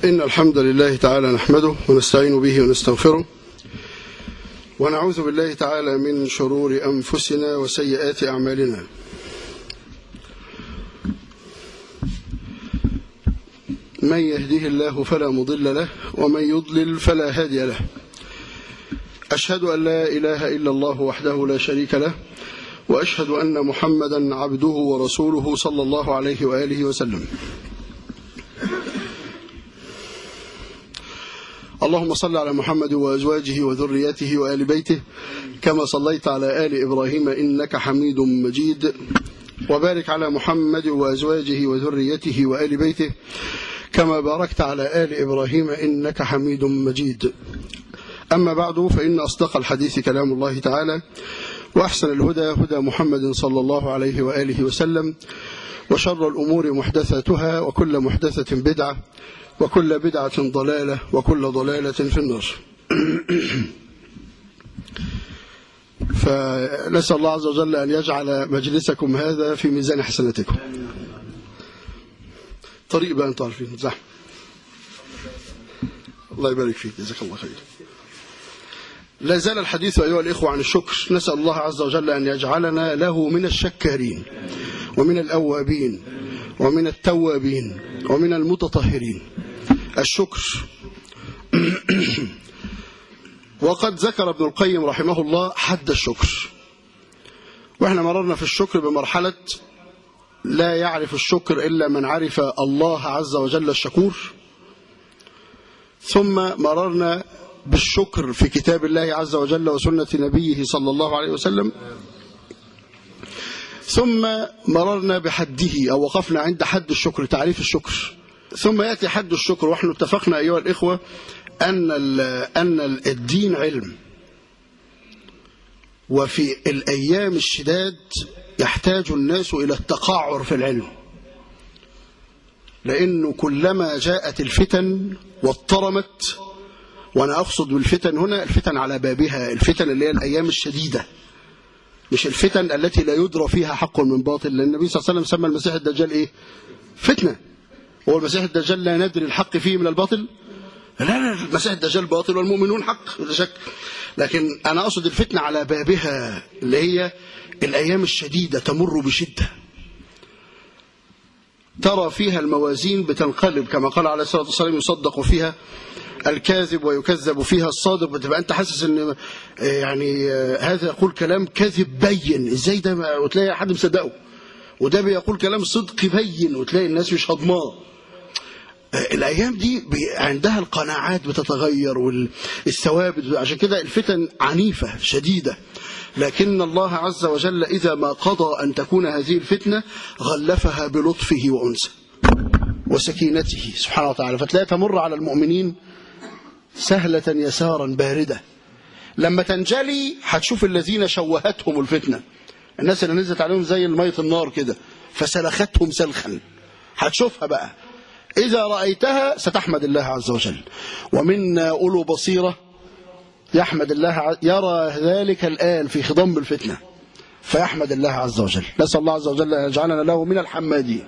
إن الحمد لله تعالى نحمده ونستعين به ونستغفره ونعوذ بالله تعالى من شرور أنفسنا وسيئات أعمالنا. من يهده الله فلا مضل له ومن يضلل فلا هادي له. أشهد أن لا إله إلا الله وحده لا شريك له، وأشهد أن محمدا عبده ورسوله صلى الله عليه وآله وسلم. اللهم صل على محمد وأزواجه وذريته وآل بيته كما صليت على آل إبراهيم إنك حميد مجيد، وبارك على محمد وأزواجه وذريته وآل بيته كما باركت على آل إبراهيم إنك حميد مجيد. أما بعد، فإن أصدق الحديث كلام الله تعالى، وأحسن الهدى هدى محمد صلى الله عليه وآله وسلم، وشر الأمور محدثاتها، وكل محدثة بدعة، وكل بدعة ضلالة، وكل ضلالة في النار. فنسأل الله عز وجل أن يجعل مجلسكم هذا في ميزان حسناتكم. طريق بقى أنتم عارفين زحمة. الله يبارك فيك، جزاك الله خير. لا زال الحديث أيها الإخوة عن الشكر. نسأل الله عز وجل أن يجعلنا له من الشكارين ومن الأوابين ومن التوابين ومن المتطهرين. الشكر. وقد ذكر ابن القيم رحمه الله حد الشكر، وإحنا مررنا في الشكر بمرحلة لا يعرف الشكر إلا من عرف الله عز وجل الشكور، ثم مررنا بالشكر في كتاب الله عز وجل وسنة نبيه صلى الله عليه وسلم، ثم مررنا بحده أو وقفنا عند حد الشكر، تعريف الشكر. ثم يأتي حد الشكر، ونحن اتفقنا أيها الإخوة أن الدين علم، وفي الأيام الشداد يحتاج الناس إلى التقعر في العلم، لأنه كلما جاءت الفتن واضطرمت، وأنا أقصد بالفتن هنا الفتن على بابها، الفتن اللي هي الأيام الشديدة، مش الفتن التي لا يدرى فيها حق من باطل، لأن النبي صلى الله عليه وسلم سمى المسيح الدجال إيه؟ فتنة. هو المسيح الدجال لا ندري الحق فيه من الباطل؟ لا، المسيح الدجال باطل والمؤمنون حق، لا شك. لكن أنا أقصد الفتنة على بابها، اللي هي الأيام الشديدة تمر بشدة، ترى فيها الموازين بتنقلب كما قال عليه الصلاة والسلام، يصدق فيها الكاذب ويكذب فيها الصادق. بتبقى أنت حاسس أن يعني هذا يقول كلام كذب بين، إزاي ده؟ وتلاقي حد مصدقه، وده بيقول كلام صدق بين، وتلاقي الناس مش هضماه. الأيام دي عندها القناعات بتتغير والثوابت، عشان كده الفتن عنيفة شديدة. لكن الله عز وجل إذا ما قضى أن تكون هذه الفتنة غلفها بلطفه وأنسه وسكينته سبحانه وتعالى، فتلاقي تمر على المؤمنين سهلة يسارا باردة. لما تنجلي هتشوف الذين شوهتهم الفتنة، الناس اللي نزلت عليهم زي المية النار كده فسلختهم سلخا، هتشوفها بقى. إذا رأيتها ستحمد الله عز وجل. ومنا أولو بصيرة يحمد الله، يرى ذلك الآن في خضم الفتنة فيحمد الله عز وجل. نسأل الله عز وجل أن يجعلنا له من الحمادين.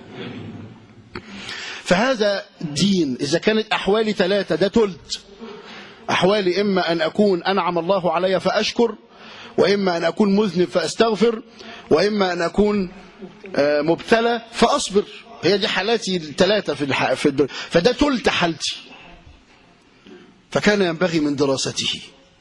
فهذا دين. إذا كانت أحوالي ثلاثة، ده تلت أحوالي، إما أن أكون أنعم الله علي فأشكر، وإما أن أكون مذنب فأستغفر، وإما أن أكون مبتلى فأصبر. هي دي حالاتي الثلاثة فده تلت حالتي. فكان ينبغي من دراسته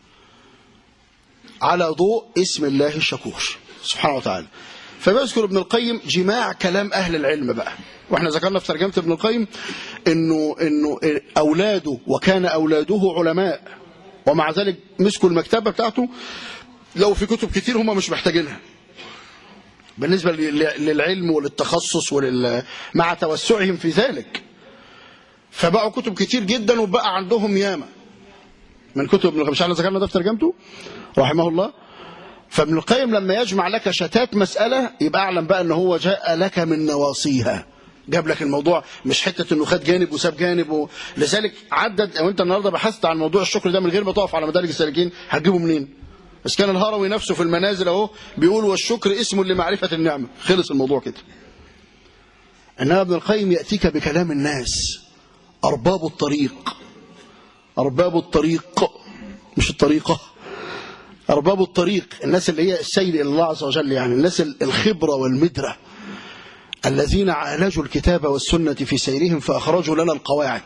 على ضوء اسم الله الشكور سبحانه وتعالى. فبيذكر ابن القيم جماع كلام أهل العلم بقى، واحنا ذكرنا في ترجمة ابن القيم انه اولاده وكان اولاده علماء، ومع ذلك مسكوا المكتبة بتاعته، لو في كتب كتير هم مش محتاجينها بالنسبة للعلم وللتخصص مع توسعهم في ذلك، فبقوا كتب كتير جدا وبقى عندهم ياما من كتب ابن القيم. مش احنا ذكرنا ده في ترجمته رحمه الله. فابن القيم لما يجمع لك شتات مسألة يبقى أعلم بقى أنه هو جاء لك من نواصيها، جاب لك الموضوع مش حتة أنه خد جانب وساب جانب لذلك عدد. وانت النهاردة بحثت عن موضوع الشكر ده من غير ما تقف على مدارج السالكين، هتجيبه منين؟ بس كان الهروي نفسه في المنازل اهو بيقول والشكر اسم لمعرفة النعمة، خلص الموضوع كده. إنما ابن القيم يأتيك بكلام الناس أرباب الطريق، أرباب الطريق مش الطريقة، أرباب الطريق، الناس اللي هي السير إلى الله عز وجل، يعني الناس الخبرة والمدرة الذين عالجوا الكتاب والسنة في سيرهم فأخرجوا لنا القواعد.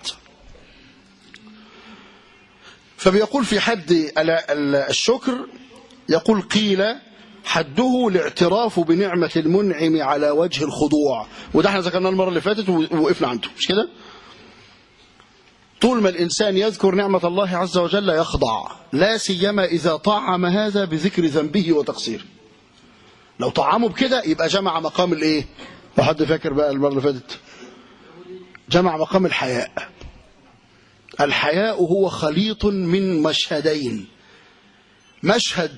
فبيقول في حد الشكر، يقول قيل حده الاعتراف بنعمة المنعم على وجه الخضوع، وده احنا ذكرناه المرة اللي فاتت ووقفنا عنده، مش كده؟ طول ما الإنسان يذكر نعمة الله عز وجل يخضع، لا سيما إذا طعم هذا بذكر ذنبه وتقصيره. لو طعمه بكده يبقى جمع مقام الايه؟ وحد فاكر بقى المرة اللي فاتت؟ جمع مقام الحياء. الحياء هو خليط من مشهدين، مشهد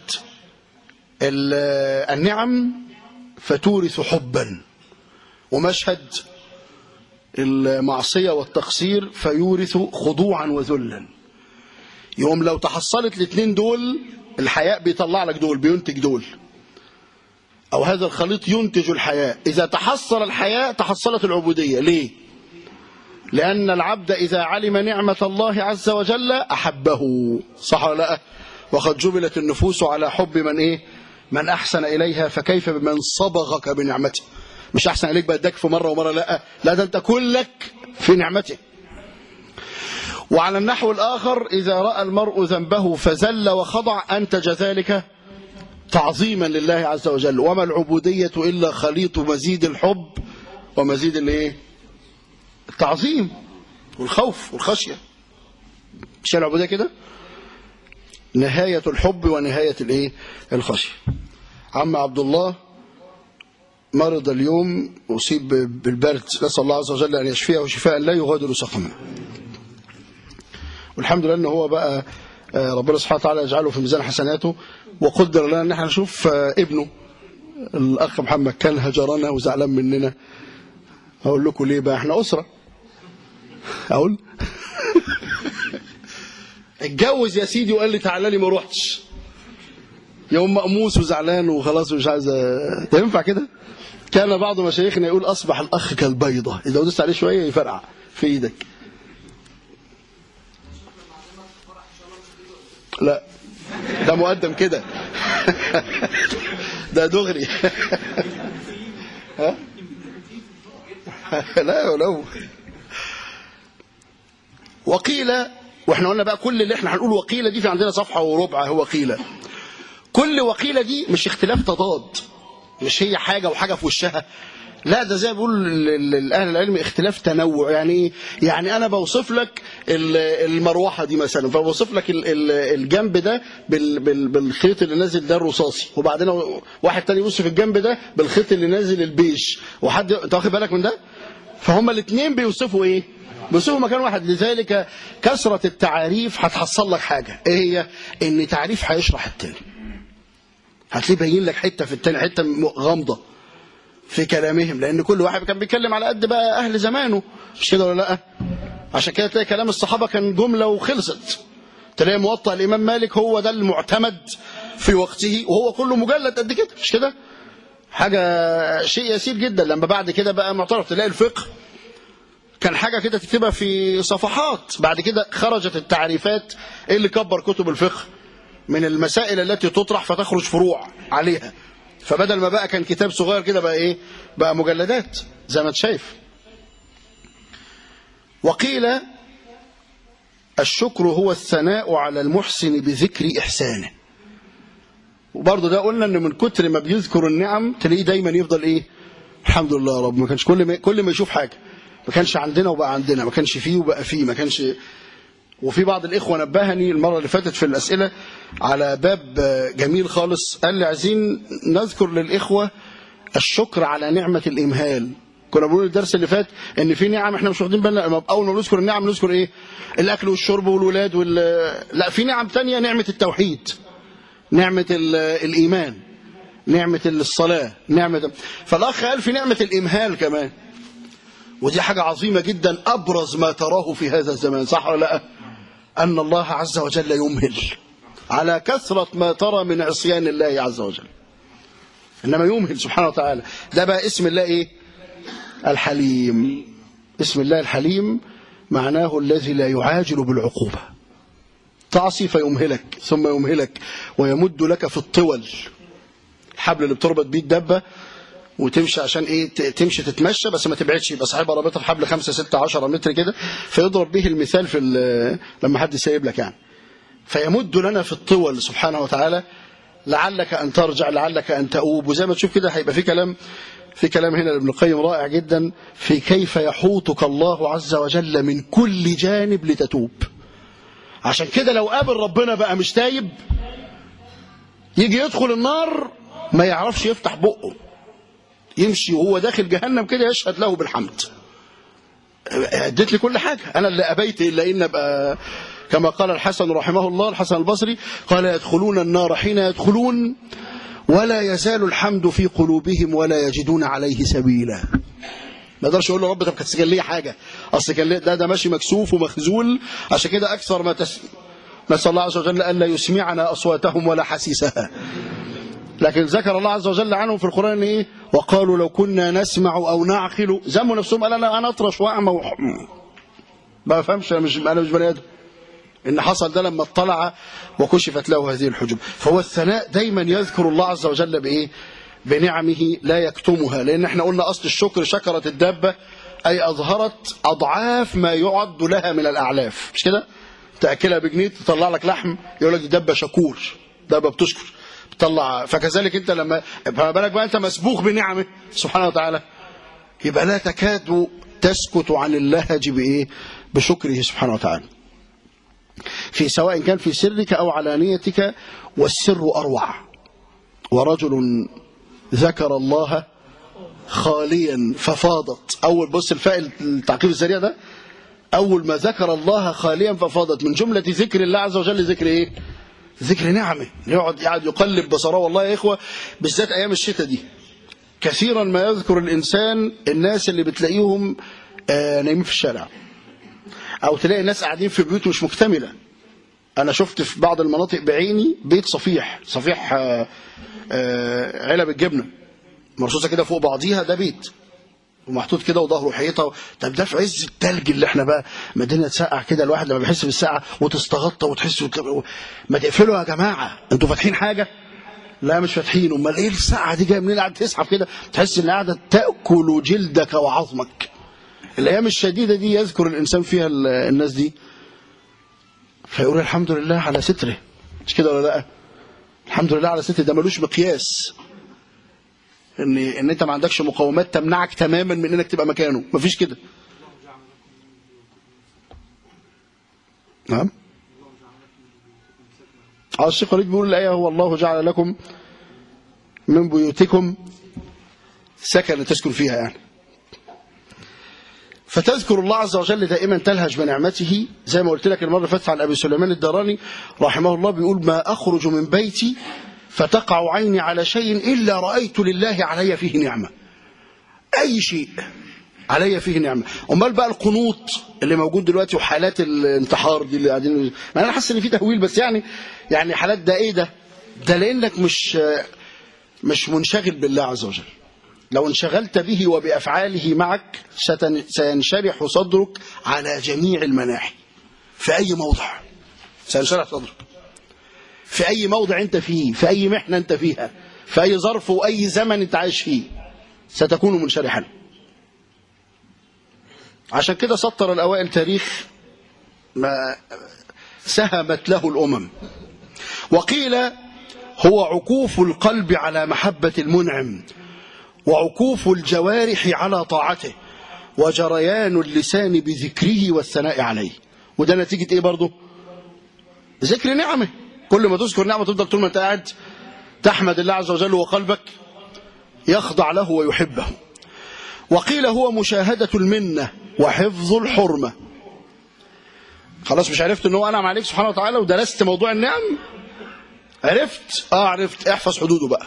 النعم فتورث حبا، ومشهد المعصية والتقصير فيورث خضوعا وذلا. يوم لو تحصلت الاثنين دول، الحياء بيطلع لك دول، بينتج دول، أو هذا الخليط ينتج الحياء. إذا تحصل الحياء تحصلت العبودية. ليه؟ لأن العبد إذا علم نعمة الله عز وجل أحبه، صح ولا لا؟ وقد جبلت النفوس على حب من إيه؟ من أحسن إليها، فكيف بمن صبغك بنعمته؟ مش أحسن إليك بقى اداك في مرة ومرة، لا ده أنت كلك في نعمته. وعلى النحو الآخر، إذا رأى المرء ذنبه فزل وخضع أنتج ذلك تعظيما لله عز وجل. وما العبودية إلا خليط مزيد الحب ومزيد الايه؟ التعظيم والخوف والخشية. مش العبودية كده؟ نهاية الحب ونهاية الايه؟ الخشية. عم عبد الله مرض اليوم، أصيب بالبرد، نسأل الله عز وجل أن يشفيه شفاء لا يغادر سقما. والحمد لله أنه هو بقى ربنا سبحانه وتعالى يجعله في ميزان حسناته، وقدر لنا أن احنا نشوف ابنه الأخ محمد كان هجرنا وزعلان مننا. أقول لكم ليه بقى؟ احنا أسرة. أقول اتجوز يا سيدي وقال لي تعالى لي، ما روحتش. يوم مقموس وزعلان وخلاص مش عايز. ده ينفع كده؟ كان بعض مشايخنا يقول أصبح الأخ كالبيضة، إذا دوست عليه شوية يفرقع في إيدك. لا ده مقدم كده. ده دغري. ها؟ لا ولو. وقيل، واحنا قلنا بقى كل اللي احنا هنقول وقيل دي في عندنا صفحة وربع هو قيل. كل وقيل دي مش اختلاف تضاد، مش هي حاجة وحاجة في وشها، لا ده زي ما بيقول الأهل العلم اختلاف تنوع. يعني يعني أنا بوصف لك المروحة دي مثلا، فبوصف لك الجنب ده بالخيط اللي نازل ده الرصاصي، وبعدين واحد تاني يوصف الجنب ده بالخيط اللي نازل البيج، وحد انت واخد بالك من ده؟ فهم الاثنين بيوصفوا ايه؟ بيوصفوا مكان واحد. لذلك كثرة التعاريف هتحصل لك حاجة، ايه هي؟ ان تعريف هيشرح التاني، هتلاقيه باين لك حتة في التاني حتة غامضة في كلامهم، لأن كل واحد كان بيتكلم على قد بقى أهل زمانه، مش كده ولا لأ؟ عشان كده تلاقي كلام الصحابة كان جملة وخلصت. تلاقي موطأ الإمام مالك هو ده المعتمد في وقته، وهو كله مجلد قد كده، مش كده؟ حاجة شيء يسير جدا. لما بعد كده بقى معترف، تلاقي الفقه كان حاجة كده تكتبها في صفحات، بعد كده خرجت التعريفات اللي كبر كتب الفقه من المسائل التي تطرح فتخرج فروع عليها. فبدل ما بقى كان كتاب صغير كده بقى ايه؟ بقى مجلدات زي ما انت شايف. وقيل الشكر هو الثناء على المحسن بذكر إحسانه. وبرضه ده قلنا ان من كتر ما بيذكر النعم تلاقيه دايما يفضل ايه؟ الحمد لله يا رب. ما كانش كل ما يشوف حاجة، ما كانش عندنا وبقى عندنا، ما كانش فيه وبقى فيه، ما كانش. وفي بعض الإخوة نبهني المرة اللي فاتت في الأسئلة على باب جميل خالص، قال لي عايزين نذكر للإخوة الشكر على نعمة الإمهال. كنا بنقول الدرس اللي فات ان في نعم احنا مش واخدين بالنا، اول ما نذكر النعم نذكر ايه؟ الاكل والشرب والولاد لا، في نعم تانية، نعمة التوحيد، نعمة الايمان، نعمة الصلاة، فالاخ قال في نعمة الامهال كمان، ودي حاجة عظيمة جدا، ابرز ما تراه في هذا الزمان، صح ولا لا؟ ان الله عز وجل يمهل على كثرة ما ترى من عصيان الله عز وجل، انما يمهل سبحانه وتعالى. ده بقى اسم الله ايه؟ الحليم. اسم الله الحليم معناه الذي لا يعاجل بالعقوبة. تعصي فيمهلك ثم يمهلك ويمد لك في الطول، الحبل اللي بتربط بيه الدبة وتمشي عشان ايه؟ تمشي تتمشى بس ما تبعدش، يبقى صاحبها رابطها في حبل 5 6 10 متر كده، فيضرب به المثال في لما حد سايب لك يعني. فيمد لنا في الطول سبحانه وتعالى، لعلك ان ترجع، لعلك ان تؤوب. وزي ما تشوف كده هيبقى في كلام هنا لابن القيم رائع جدا في كيف يحوطك الله عز وجل من كل جانب لتتوب. عشان كده لو قابل ربنا بقى مش تايب، يجي يدخل النار ما يعرفش يفتح بقه، يمشي وهو داخل جهنم كده يشهد له بالحمد. اديت لي كل حاجة، أنا اللي أبيت إلا إن أبقى كما قال الحسن رحمه الله، الحسن البصري قال: يدخلون النار حين يدخلون ولا يزال الحمد في قلوبهم ولا يجدون عليه سبيلا. ما يقدرش يقول له رب طب كان لي حاجة، أصل كان ده ماشي مكسوف ومخزول. عشان كده أكثر ما نسأل الله عز وجل ألا يسمعنا أصواتهم ولا حسيسها. لكن ذكر الله عز وجل عنهم في القرآن إيه؟ وقالوا لو كنا نسمع أو نعقل، ذموا نفسهم، قال أنا أطرش وأعمى ما بفهمش، أنا مش بني آدم. إن حصل ده لما اطلع وكشفت له هذه الحجب. فهو الثناء دايما يذكر الله عز وجل بإيه؟ بنعمه لا يكتمها. لأن احنا قلنا أصل الشكر شكرت الدابة، أي أظهرت أضعاف ما يعد لها من الأعلاف، مش كده؟ تأكلها بجنيه تطلع لك لحم، يقول لك دي دابة شكور، دابة بتشكر بتطلع. فكذلك أنت فما بالك بقى أنت مسبوق بنعمه سبحانه وتعالى، يبقى لا تكاد تسكت عن اللهج بإيه؟ بشكره سبحانه وتعالى، في سواء كان في سرك أو علانيتك، والسر أروع. ورجل ذكر الله خاليا ففاضت. أول بص الفائل التعقيب السريع ده، أول ما ذكر الله خاليا ففاضت. من جملة ذكر الله عز وجل ذكر إيه؟ ذكر نعمه. يقعد يقلب بصره. والله يا إخوة بالذات أيام الشتاء دي كثيرا ما يذكر الإنسان الناس اللي بتلاقيهم نايمين في الشارع، أو تلاقي الناس قاعدين في بيوت مش مكتملة. أنا شفت في بعض المناطق بعيني بيت صفيح علب الجبنة مرصوصة كده فوق بعضيها، ده بيت ومحطوط كده وظهره حيطة. طب ده في عز التلج اللي احنا بقى مدينة ساقعة كده، الواحد لما بيحس بالساعة وتستغطى وتحس ما تقفلوا يا جماعة، انتوا فاتحين حاجة؟ لا مش فاتحين. امال ايه الساعة دي جايه منين؟ قاعد تسحب كده تحس ان قاعدة تأكل جلدك وعظمك. الأيام الشديدة دي يذكر الإنسان فيها الناس دي، فيقول الحمد لله على ستره، مش كده ولا لا؟ الحمد لله على ستره. ده ملوش مقياس ان انت ما عندكش مقومات تمنعك تماما من انك تبقى مكانه، مفيش كده. نعم. الشيخ وليد بيقول الآية: هو الله جعل لكم من بيوتكم سكن تسكن فيها يعني. فتذكر الله عز وجل دائما، تلهج بنعمته. زي ما قلت لك المرة اللي فاتت عن أبي سليمان الداراني رحمه الله، بيقول: ما أخرج من بيتي فتقع عيني على شيء إلا رأيت لله علي فيه نعمة. أي شيء علي فيه نعمة. أمال بقى القنوط اللي موجود دلوقتي وحالات الانتحار دي اللي قاعدين، ما أنا حاسس إن في تهويل، بس يعني حالات ده إيه ده لأنك مش منشغل بالله عز وجل. لو انشغلت به وبأفعاله معك سينشرح صدرك على جميع المناحي. في أي موضع سينشرح صدرك، في أي موضع أنت فيه، في أي محنة أنت فيها، في أي ظرف وأي زمن أنت عايش فيه ستكون منشرحا. عشان كده سطر الأوائل تاريخ ما سهمت له الأمم. وقيل هو عكوف القلب على محبة المنعم، وعكوف الجوارح على طاعته، وجريان اللسان بذكره والثناء عليه. وده نتيجة ايه برضه؟ ذكر نعمه. كل ما تذكر نعمه تفضل طول ما انت قاعد تحمد الله عز وجل وقلبك يخضع له ويحبه. وقيل هو مشاهدة المنة وحفظ الحرمة. خلاص مش عرفت ان هو انعم عليك سبحانه وتعالى ودرست موضوع النعم؟ عرفت احفظ حدوده بقى.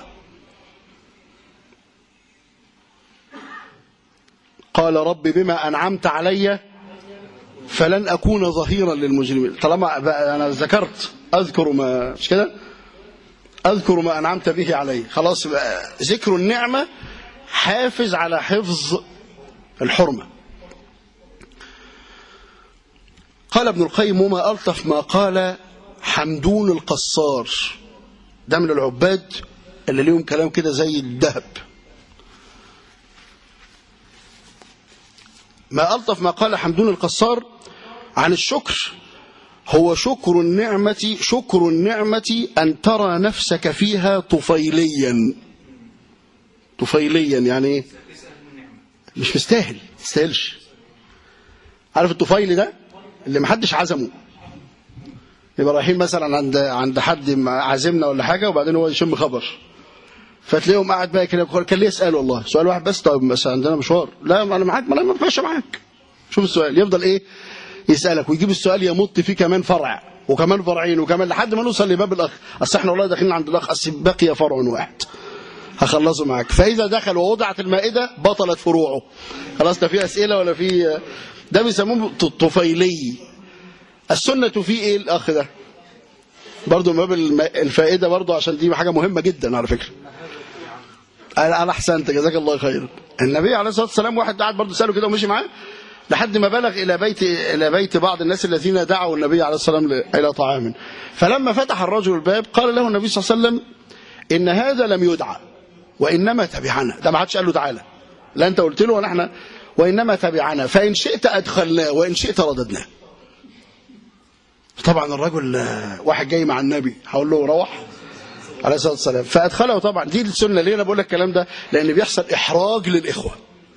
قال: رب بما أنعمت علي فلن أكون ظهيرا للمجرمين. طالما أنا ذكرت أذكر ما مش كده، أذكر ما أنعمت به علي. خلاص بقى ذكر النعمة حافظ على حفظ الحرمة. قال ابن القيم: وما ألطف ما قال حمدون القصار. ده من العباد اللي ليهم كلام كده زي الذهب. ما ألطف ما قال حمدون القصار عن الشكر: هو شكر النعمة أن ترى نفسك فيها طفيليا. طفيليا يعني ايه؟ مش مستاهل، تستاهلش. عارف الطفيل ده اللي محدش عزمه، يبقى رايحين مثلا عند حد عازمنا ولا حاجه، وبعدين هو يشم خبر، فتلاقيهم قاعد بقى كده. كان ليه يسال والله سؤال واحد بس: طب بس عندنا مشوار. لا انا معاك، ما بمشي معاك. شوف السؤال، يفضل ايه يسالك ويجيب السؤال يمط فيه كمان فرع وكمان فرعين وكمان لحد ما نوصل لباب الاخ. اصل احنا والله داخلين عند الاخ، اصل بقي فرع واحد هخلصه معاك. فاذا دخل ووضعت المائده بطلت فروعه، خلاص لا في اسئله ولا في. ده بيسموه طفيلي. السنه فيه ايه الاخ ده؟ برضه من باب الفائده برضه، عشان دي حاجه مهمه جدا على فكره. انا احسنت، جزاك الله خير. النبي عليه الصلاه والسلام واحد قاعد برضه ساله كده ومشي معاه لحد ما بلغ الى بيت بعض الناس الذين دعوا النبي عليه الصلاه والسلام الى طعام. فلما فتح الرجل الباب قال له النبي صلى الله عليه وسلم: ان هذا لم يدعى وانما تبعنا. ده ما حدش قال له تعالى، لا انت قلت له ولا احنا، وانما تبعنا، فان شئت ادخلناه وان شئت رددناه. طبعا الرجل واحد جاي مع النبي، هقول له روح عليه الصلاه والسلام، فادخله. طبعا دي السنه. ليه انا بقول لك الكلام ده؟ لان بيحصل احراج للاخوه.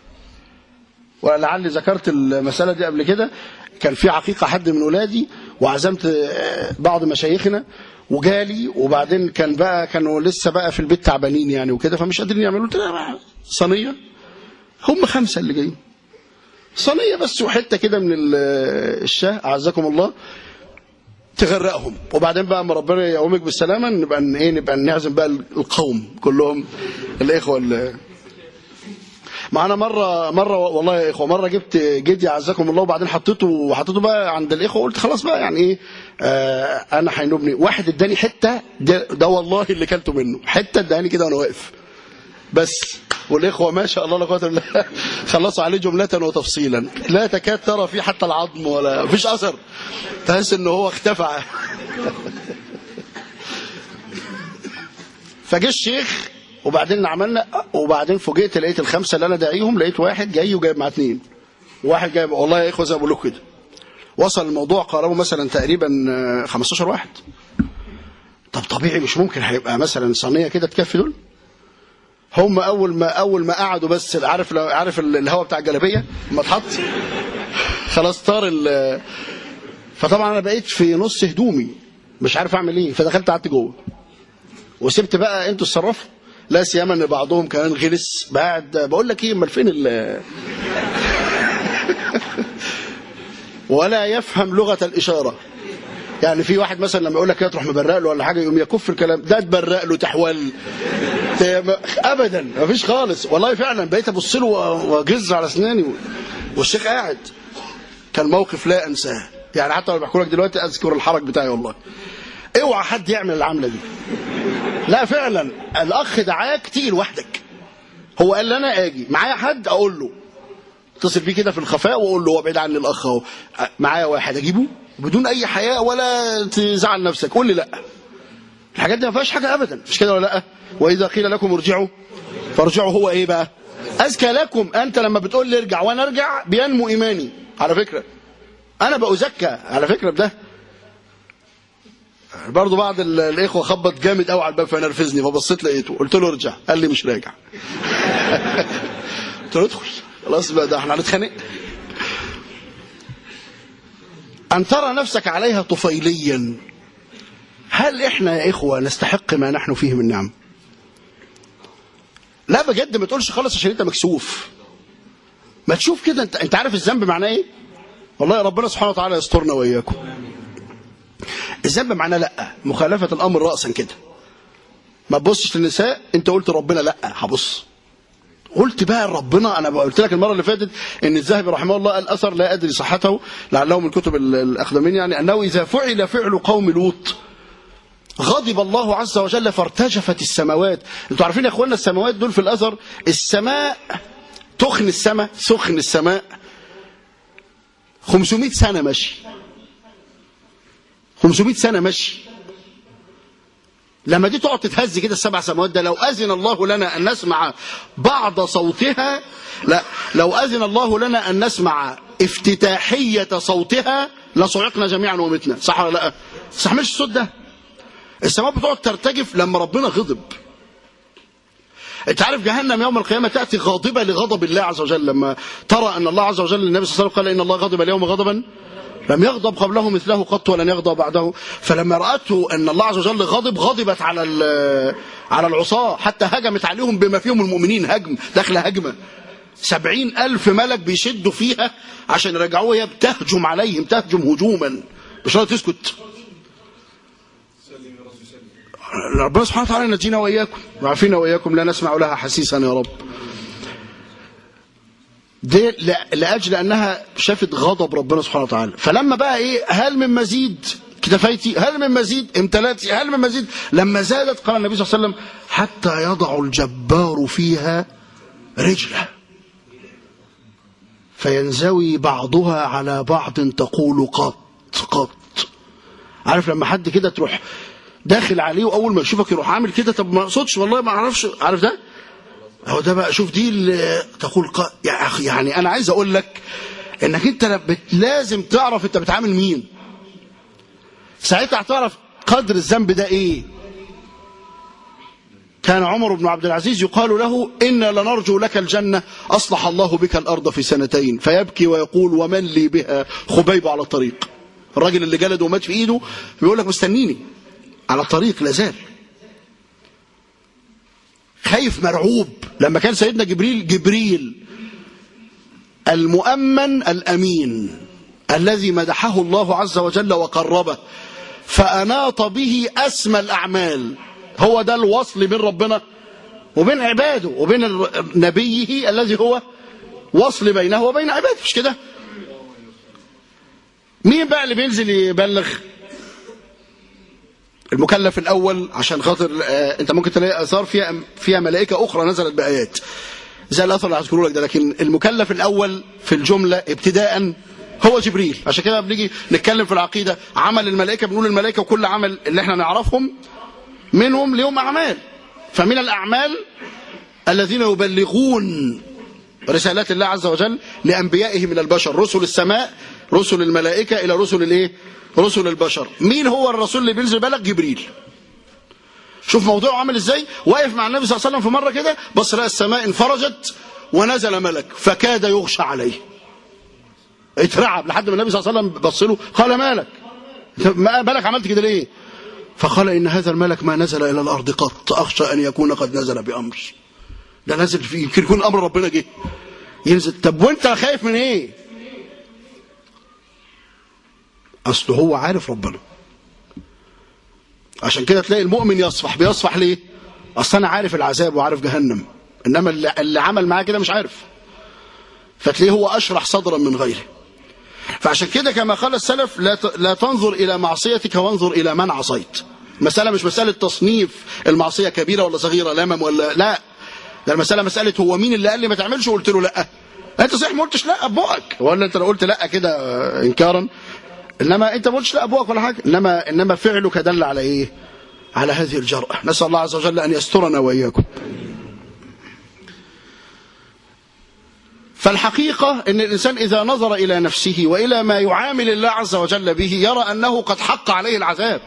ولعلي ذكرت المساله دي قبل كده. كان في عقيقه حد من ولادي وعزمت بعض مشايخنا وجالي، وبعدين كانوا لسه بقى في البيت تعبانين يعني وكده، فمش قادرين يعملوا. قلت لها صينيه، هم 5 اللي جايين، صينيه بس وحته كده من الشاه اعزكم الله تغرقهم، وبعدين بقى اما ربنا يقومك بالسلامه نبقى نعزم بقى القوم كلهم الاخوه. معانا مره والله يا اخوه، مره جبت جدي اعزكم الله وبعدين حطيته بقى عند الاخوه، قلت خلاص بقى يعني ايه، انا هينوبني. واحد اداني حته، ده والله اللي كلته منه حته، اداني كده وانا واقف بس، والاخوه ما شاء الله لا قوه الا بالله خلصوا عليه جمله وتفصيلا، لا تكاد ترى فيه حتى العظم ولا فيش اثر، تحس ان هو اختفى. فجه الشيخ وبعدين عملنا، وبعدين فوجئت لقيت ال5 اللي انا داعيهم، لقيت واحد جاي وجايب معاه 2، واحد جايب. والله يا اخوه زي ما بقول لكم كده، وصل الموضوع قربوا مثلا تقريبا 15 واحد. طب طبيعي مش ممكن هيبقى مثلا صينيه كده تكفي دول. هم اول ما قعدوا بس، عارف الهواء بتاع الجلابيه لما اتحط خلاص طار فطبعا انا بقيت في نص هدومي مش عارف اعمل ايه، فدخلت قعدت جوه وسبت بقى انتوا اتصرفوا. لا سيما ان بعضهم كمان غلس، بعد بقول لك ايه، امال فين ولا يفهم لغه الاشاره. يعني في واحد مثلا لما يقول لك تروح مبرق له ولا حاجه يقوم يكف الكلام ده، تبرق له تحول ابدا مفيش خالص. والله فعلا بقيت ابص له واجز على اسناني والشيخ قاعد. كان موقف لا انساه يعني، حتى لو بحكي لك دلوقتي اذكر الحرج بتاعي. والله اوعى حد يعمل العمله دي، لا فعلا. الاخ دعاك تيجي لوحدك، هو قال لي انا اجي معايا حد اقول له اتصل بيه كده في الخفاء واقول له هو بعيد عني الاخ اهو، معايا واحد اجيبه بدون اي حياء ولا تزعل نفسك، قول لي لا. الحاجات دي ما فيهاش حاجه ابدا، مش كده ولا لا؟ واذا قيل لكم ارجعوا فارجعوا، هو ايه بقى؟ ازكى لكم. انت لما بتقول لي ارجع وانا ارجع بينمو ايماني على فكره، انا بأزكى على فكره بده. برضه بعض الاخوه خبط جامد قوي على الباب فنرفزني، فبصيت لقيته قلت له ارجع، قال لي مش راجع. قلت له ادخل خلاص بقى، ده احنا هنتخانق. ان ترى نفسك عليها طفيليا. هل احنا يا اخوه نستحق ما نحن فيه من نعم؟ لا بجد ما تقولش خالص عشان انت مكسوف. ما تشوف كده، انت عارف الذنب معناه ايه؟ والله يا ربنا سبحانه وتعالى يسترنا واياكم. الذنب معناه لا، مخالفه الامر راسا كده. ما تبصش للنساء، انت قلت ربنا لا هبص. قلت بقى ربنا، انا قلت لك المره اللي فاتت ان الذهبي رحمه الله قال اثر لا ادري صحته لعله من كتب الاقدمين، يعني انه اذا فعل فعل قوم لوط غضب الله عز وجل فارتجفت السماوات. انتوا عارفين يا اخوانا السماوات دول في الاثر، السماء سخن السماء 500 سنه ماشي 500 سنة مشي. لما دي تقعد تتهز كده السبع سماوات، ده لو أذن الله لنا أن نسمع بعض صوتها، لا لو أذن الله لنا أن نسمع افتتاحية صوتها لصعقنا جميعا ومتنا، صح ولا لا؟ صح، مش الصوت ده. السماوات بتقعد ترتجف لما ربنا غضب. انت عارف جهنم يوم القيامة تأتي غاضبة لغضب الله عز وجل، لما ترى أن الله عز وجل، النبي صلى الله عليه وسلم قال إن الله غضب اليوم غضبا لم يغضب قبله مثله قط ولن يغضب بعده. فلما رأته أن الله عز وجل غضب، غضبت على العصاة، حتى هجمت عليهم بما فيهم المؤمنين، هجم داخل هجمة 70,000 ملك بيشدوا فيها عشان يرجعوها، هي بتهجم عليهم، تهجم هجوما مش راضية تسكت. ربنا سبحانه وتعالى ينجينا وإياكم ويعافينا وإياكم، لا نسمع لها حسيسا يا رب. دي لأجل أنها شافت غضب ربنا سبحانه وتعالى. فلما بقى إيه، هل من مزيد، اكتفيتي، هل من مزيد، امتلأتي، هل من مزيد، لما زادت قال النبي صلى الله عليه وسلم حتى يضع الجبار فيها رجله فينزوي بعضها على بعض تقول قط قط. عارف لما حد كده تروح داخل عليه وأول ما يشوفك يروح عامل كده، طب ما اقصدش والله ما اعرفش، عارف ده؟ اهو ده بقى، شوف دي اللي تقول يا اخي. يعني انا عايز اقول لك انك انت لازم تعرف انت بتعامل مين، ساعتها هتعرف قدر الذنب ده ايه. كان عمر بن عبد العزيز يقال له إنا لنرجو لك الجنة أصلح الله بك الأرض في 2 سنين، فيبكي ويقول ومن لي بها خبيب على الطريق. الراجل اللي جلده ومات في ايده بيقول لك مستنيني على الطريق لازال خايف مرعوب. لما كان سيدنا جبريل المؤمن الأمين الذي مدحه الله عز وجل وقربه فأناط به أسمى الأعمال، هو ده الوصل بين ربنا وبين عباده وبين نبيه الذي هو وصل بينه وبين عباده، مش كده؟ مين بقى اللي بينزل يبلغ؟ المكلف الأول، عشان خاطر انت ممكن تلاقي آثار فيها ملائكة أخرى نزلت بآيات زي الأثر اللي هذكره لك ده، لكن المكلف الأول في الجملة ابتداء هو جبريل. عشان كده بنيجي نتكلم في العقيدة عمل الملائكة، بنقول الملائكة وكل عمل اللي احنا نعرفهم منهم ليهم أعمال. فمن الأعمال الذين يبلغون رسالات الله عز وجل لأنبيائه من البشر، رسل السماء، رسل الملائكة إلى رسل الايه؟ رسل البشر. مين هو الرسول اللي بينزل بلغ؟ جبريل. شوف موضوعه عامل ازاي، واقف مع النبي صلى الله عليه وسلم في مرة كده بص لقى السماء انفرجت ونزل ملك فكاد يغشى عليه، اترعب لحد ما النبي صلى الله عليه وسلم بص له قال مالك مالك عملت كده ليه؟ فقال إن هذا الملك ما نزل إلى الأرض قط، أخشى أن يكون قد نزل بأمر. ده نزل فيه يمكن يكون أمر ربنا جه ينزل. طب وانت خايف من ايه؟ أصله هو عارف ربنا. عشان كده تلاقي المؤمن يصفح. بيصفح ليه؟ أصلا أنا عارف العذاب وعارف جهنم، إنما اللي عمل معاه كده مش عارف، فتلاقيه هو أشرح صدرا من غيره. فعشان كده كما قال السلف لا تنظر إلى معصيتك وانظر إلى من عصيت. مسألة مش مسألة تصنيف المعصية كبيرة ولا صغيرة، لمم ولا لا، ده المسألة مسألة هو مين اللي قال لي ما تعملش وقلت له لا. انت صحيح ما قلتش لا ببقك، ولا انت لو قلت لا كده انكارا، انما انت ما قلتش لا ببقك ولا حاجه، انما فعلك دل على ايه؟ على هذه الجرأة. نسأل الله عز وجل ان يسترنا واياكم. فالحقيقة ان الانسان اذا نظر الى نفسه والى ما يعامل الله عز وجل به يرى انه قد حق عليه العذاب،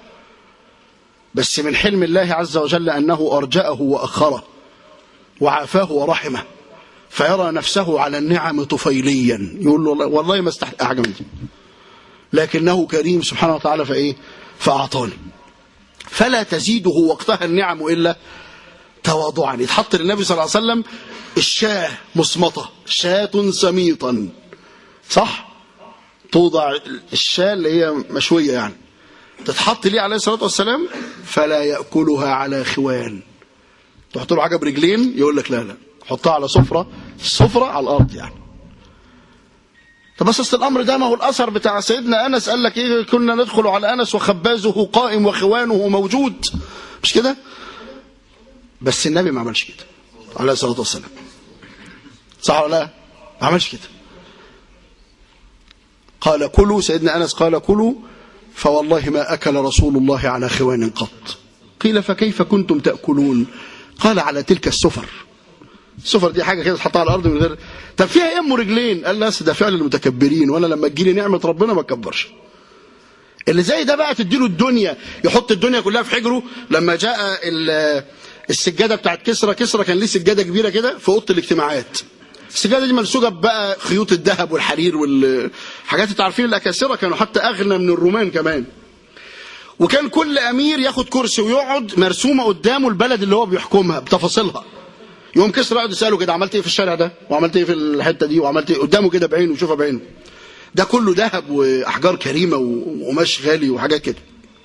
بس من حلم الله عز وجل انه ارجأه واخره وعافاه ورحمه، فيرى نفسه على النعم طفيليا، يقول له والله ما استحق حاجه من دي، لكنه كريم سبحانه وتعالى فايه؟ فاعطاني. فلا تزيده وقتها النعم الا تواضعا. يتحط للنبي صلى الله عليه وسلم الشاة مصمطه، شاة سميطا، صح؟ توضع الشاة اللي هي مشويه يعني، تتحط ليه عليه الصلاه والسلام، فلا ياكلها على خوان. تحط له حاجه برجلين يقول لك لا لا، حطها على السفرة على الارض يعني. طب بس اصل الامر ده ما هو الاثر بتاع سيدنا انس، قال لك ايه؟ كنا ندخل على انس وخبازه قائم وخوانه موجود، مش كده؟ بس النبي ما عملش كده عليه الصلاه والسلام، صح ولا لا؟ ما عملش كده. قال كلوا، سيدنا انس قال كلوا فوالله ما أكل رسول الله على خوان قط. قيل فكيف كنتم تأكلون؟ قال على تلك السفر. السفر دي حاجة كده تحطها على الأرض من غير، طب فيها يم رجلين؟ قال لا ده فعل المتكبرين، وأنا لما تجيلي نعمة ربنا ما أكبرش. اللي زي ده بقى تديله الدنيا، يحط الدنيا كلها في حجره. لما جاء السجادة بتاعت كسرى كان ليه سجادة كبيرة كده في أوضة الاجتماعات. السجادة دي ملسوجة بقى خيوط الذهب والحرير والحاجات. انتوا عارفين الأكاسرة كانوا حتى أغنى من الرومان كمان. وكان كل أمير ياخد كرسي ويقعد مرسومة قدامه البلد اللي هو بيحكمها بتفاصيلها. يوم كسرى يقعد يسأله كده عملت ايه في الشارع ده، وعملت ايه في الحتة دي، وعملت ايه قدامه كده بعينه، يشوفها بعينه. ده كله ذهب وأحجار كريمة وقماش غالي وحاجات كده.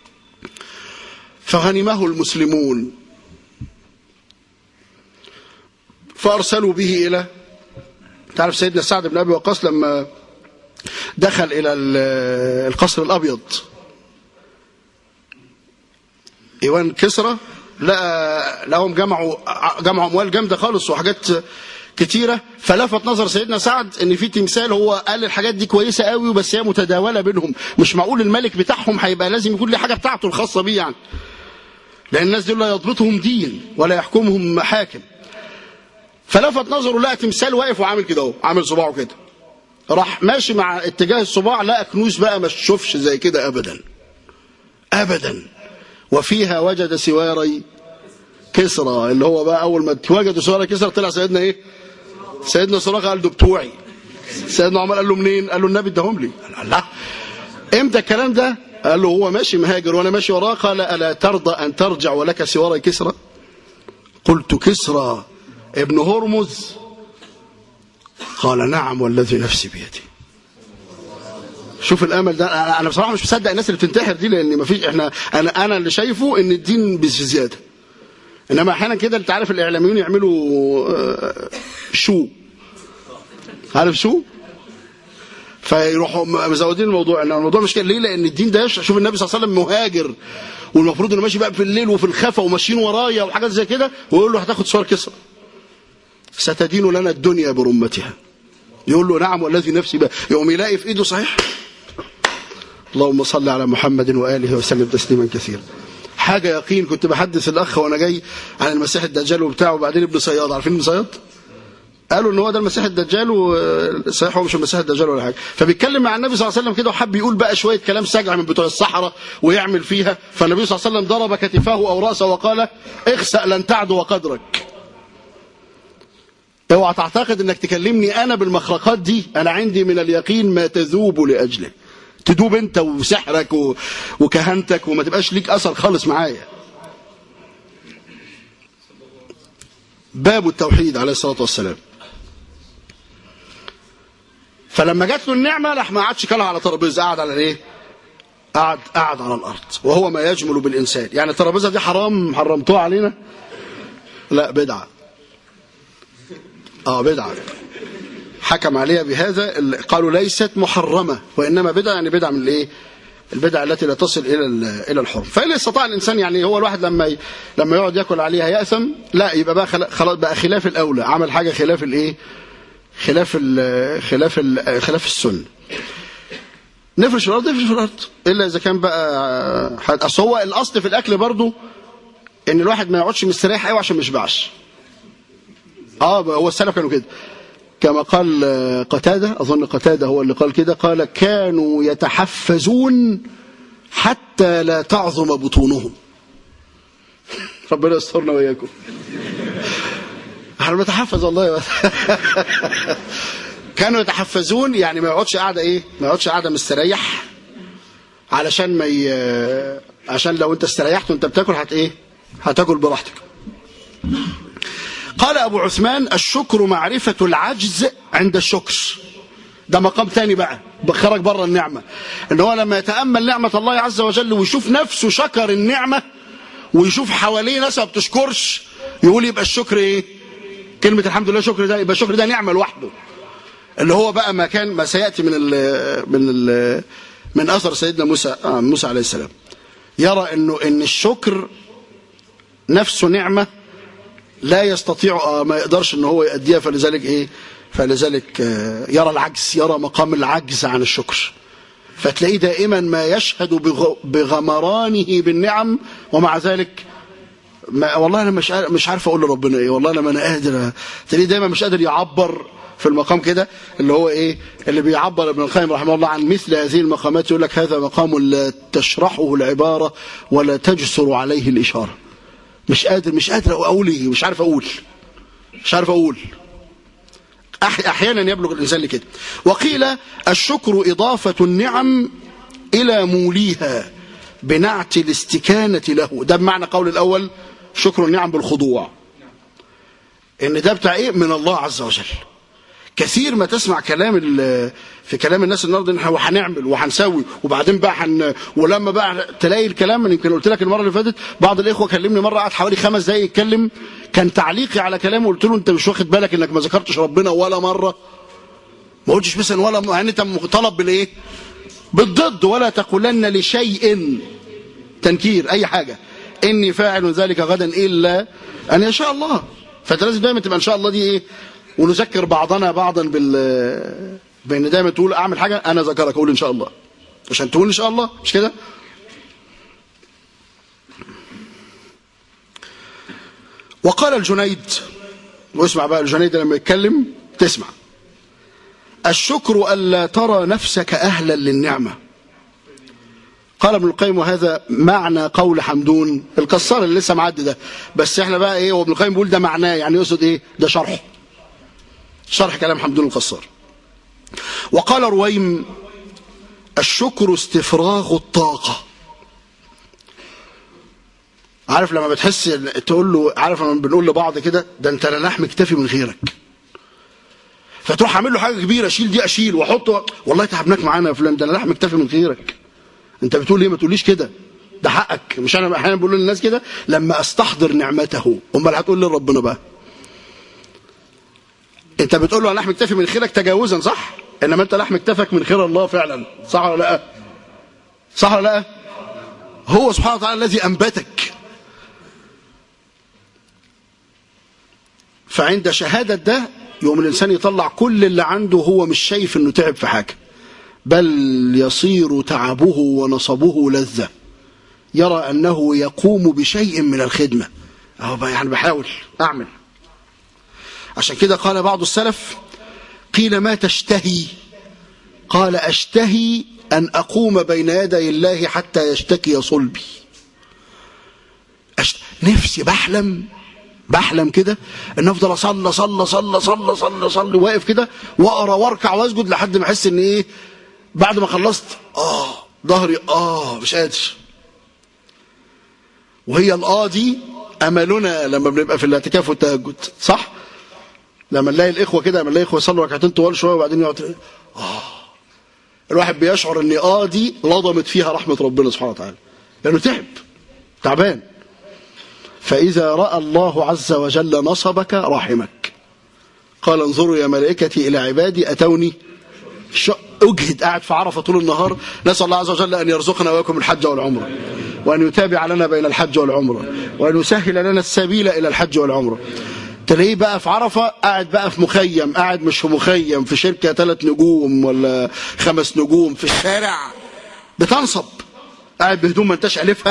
فغنمه المسلمون فأرسلوا به إلى، تعرف سيدنا سعد بن أبي وقاص لما دخل إلى القصر الأبيض إيوان كسرى، لهم جمعوا أموال جامدة خالص وحاجات كتيرة. فلفت نظر سيدنا سعد ان في تمثال، هو قال الحاجات دي كويسة قوي بس هي متداولة بينهم، مش معقول الملك بتاعهم هيبقى لازم يكون له حاجة بتاعته الخاصة بيه يعني، لأن الناس دول لا يضبطهم دين ولا يحكمهم حاكم. فلفت نظره لقى تمثال واقف وعامل كده اهو، عامل صباعه كده، راح ماشي مع اتجاه الصباع، لقى كنوز بقى ما تشوفش زي كده ابدا ابدا. وفيها وجد سواري كسرى، اللي هو بقى اول ما وجدوا سواري كسرى طلع سيدنا ايه؟ سيدنا سراقه قال ده بتوعي. سيدنا عمر قال له منين؟ قال له النبي اداهم لي. قال لا امتى الكلام ده؟ قال له هو ماشي مهاجر وانا ماشي وراه. قال الا ترضى ان ترجع ولك سواري كسرى؟ قلت كسرى ابن هرمز؟ قال نعم والذي نفسي بيدي. شوف الامل ده. انا بصراحه مش مصدق الناس اللي بتنتحر دي، لان ما فيش، انا اللي شايفه ان الدين بزياده. انما احيانا كده انت عارف الاعلاميين يعملوا شو، عارف شو، فيروحوا مزودين الموضوع. ان الموضوع مش كده. ليه؟ لان الدين ده شوف النبي صلى الله عليه وسلم مهاجر، والمفروض انه ماشي بقى في الليل وفي الخفا وماشيين ورايا وحاجات زي كده، ويقول له هتاخد صور كسرى، ستدين لنا الدنيا برمتها. يقول له نعم والذي نفسي بقى، يقوم يلاقي في ايده صحيح. اللهم صل على محمد واله وسلم تسليما كثيرا. حاجه يقين. كنت بحدث الاخ وانا جاي عن المسيح الدجال وبتاعه، وبعدين ابن صياد، عارفين ابن صياد؟ قالوا ان هو ده المسيح الدجال، وصحيح هو مش المسيح الدجال ولا حاجه. فبيتكلم مع النبي صلى الله عليه وسلم كده، وحب يقول بقى شويه كلام سجع من بتوع الصحراء ويعمل فيها. فالنبي صلى الله عليه وسلم ضرب كتفه او راسه وقال اخسأ لن تعدو قدرك. اوعى تعتقد انك تكلمني انا بالمخرقات دي، انا عندي من اليقين ما تذوب لاجله. تدوب انت وسحرك وكهنتك وما تبقاش ليك اثر خالص معايا. باب التوحيد عليه الصلاه والسلام. فلما جات له النعمه راح ما قعدش كلها على ترابيزه، قعد على ايه؟ قعد على الارض، وهو ما يجمل بالانسان. يعني الترابيزه دي حرام حرمتوها علينا؟ لا بدعه. بدعه. حكم عليها بهذا، قالوا ليست محرمه وانما بدعه. يعني بدعه من الايه؟ البدعه التي لا تصل الى الحرم. فإن استطاع الانسان، يعني هو الواحد لما يقعد ياكل عليها يأثم، لا يبقى بقى خلاص بقى خلاف الاولى، عمل حاجه خلاف الايه؟ خلاف السنه. نفرش في الارض، نفرش في الارض، الا اذا كان بقى اصل هو الاصل في الاكل برضو ان الواحد ما يقعدش مستريح قوي عشان ما يشبعش. هو السلف كانوا كده، كما قال قتادة، أظن قتادة هو اللي قال كده، قال كانوا يتحفزون حتى لا تعظم بطونهم. ربنا يسترنا وإياكم. احنا بنتحفز والله. كانوا يتحفزون، يعني ما يقعدش قاعدة ايه؟ ما يقعدش قاعدة مستريح، علشان عشان لو انت استريحت وانت بتاكل هتاكل براحتك. قال أبو عثمان الشكر معرفة العجز عند الشكر. ده مقام تاني بقى، خرج بره النعمة. ان هو لما يتأمل نعمة الله عز وجل ويشوف نفسه شكر النعمة، ويشوف حواليه ناس ما بتشكرش، يقول يبقى الشكر ايه؟ كلمة الحمد لله شكر ده، يبقى الشكر ده نعمة لوحده. اللي هو بقى ما سيأتي من أثر سيدنا موسى عليه السلام. يرى ان الشكر نفسه نعمة لا يستطيع، ما يقدرش ان هو يؤديها، فلذلك يرى العجز، يرى مقام العجز عن الشكر. فتلاقيه دائما ما يشهد بغمرانه بالنعم، ومع ذلك والله انا مش عارف اقول لربنا ايه، والله انا قادر. تلاقيه دايما مش قادر يعبر في المقام كده اللي هو ايه، اللي بيعبر ابن القيم رحمه الله عن مثل هذه المقامات، يقول لك هذا مقام لا تشرحه العبارة ولا تجسر عليه الإشارة. مش قادر اقول ايه، مش عارف اقول. احيانا يبلغ الانسان لكده. وقيل الشكر اضافة النعم الى موليها بنعت الاستكانة له. ده بمعنى قول الاول شكر النعم بالخضوع، ان ده بتاع ايه؟ من الله عز وجل. كثير ما تسمع كلام في كلام الناس النهارده ان احنا هنعمل وهنسوي وبعدين بقى ولما بقى تلاقي الكلام. من يمكن قلت لك المره اللي فاتت بعض الاخوه كلمني مره، قعد حوالي 5 دقايق يتكلم، كان تعليقي على كلامه قلت له انت مش واخد بالك انك ما ذكرتش ربنا ولا مره؟ ما قلتش مثلا ولا يعني انت مطالب بالايه؟ بالضد. ولا تقولن لشيء، تنكير اي حاجه، اني فاعل ذلك غدا الا ان يشاء الله. فانت لازم دايما تبقى ان شاء الله دي ايه، ونذكر بعضنا بعضا بان دايما تقول اعمل حاجه انا ذكرك اقول ان شاء الله، عشان تقول ان شاء الله، مش كده؟ وقال الجنيد، واسمع بقى الجنيد لما يتكلم تسمع: الشكر ألا ترى نفسك أهلا للنعمة. قال ابن القيم وهذا معنى قول حمدون القصار اللي لسه معدي ده، بس احنا بقى ايه، وابن القيم بيقول ده معناه، يعني يقصد ايه؟ ده شرح كلام حمدون القصار. وقال رويم: الشكر استفراغ الطاقة. عارف لما بتحس تقول له، عارف لما بنقول لبعض كده ده انت لا لحم اكتفي من غيرك، فتروح عامل له حاجه كبيره، شيل دي اشيل واحطه، والله تعبناك معانا يا فلان، ده انا لحم اكتفي من غيرك. انت بتقول ليه؟ ما تقوليش كده، ده حقك. مش انا احيانا بقول للناس كده لما استحضر نعمته، امال هتقول لربنا بقى؟ انت بتقول له انا لحم اكتفي من خيرك تجاوزا، صح؟ انما انت لحم اكتفك من خير الله فعلا، صح ولا لا؟ صح ولا لا؟ هو سبحانه وتعالى الذي انبتك. فعند شهادة ده يوم الإنسان يطلع كل اللي عنده، هو مش شايف انه تعب في حاجة، بل يصير تعبه ونصبه لذة، يرى أنه يقوم بشيء من الخدمة، أهو يعني بحاول أعمل. عشان كده قال بعض السلف: قيل ما تشتهي؟ قال أشتهي أن أقوم بين يدي الله حتى يشتكي صلبي. نفسي بحلم كده ان افضل اصلي واقف كده واقرا واركع واسجد لحد ما احس ان ايه، بعد ما خلصت ظهري مش قادر. وهي دي املنا لما بنبقى في الاعتكاف والتهجد، صح؟ لما نلاقي الاخوه كده، لما نلاقي اخوه يصلوا ركعتين طوال شويه وبعدين يقعد الواحد بيشعر ان دي لضمت فيها رحمه ربنا سبحانه وتعالى، لانه تعبان. فإذا رأى الله عز وجل نصبك رحمك. قال: انظروا يا ملائكتي إلى عبادي أتوني أجهد، قاعد في عرفة طول النهار، نسأل الله عز وجل أن يرزقنا وياكم الحج والعمرة، وأن يتابع لنا بين الحج والعمرة، وأن يسهل لنا السبيل إلى الحج والعمرة. تلاقيه بقى في عرفة قاعد بقى في مخيم، قاعد مش في مخيم في شركة 3 نجوم ولا 5 نجوم، في الشارع بتنصب، قاعد بهدوم ما انتش ألفها،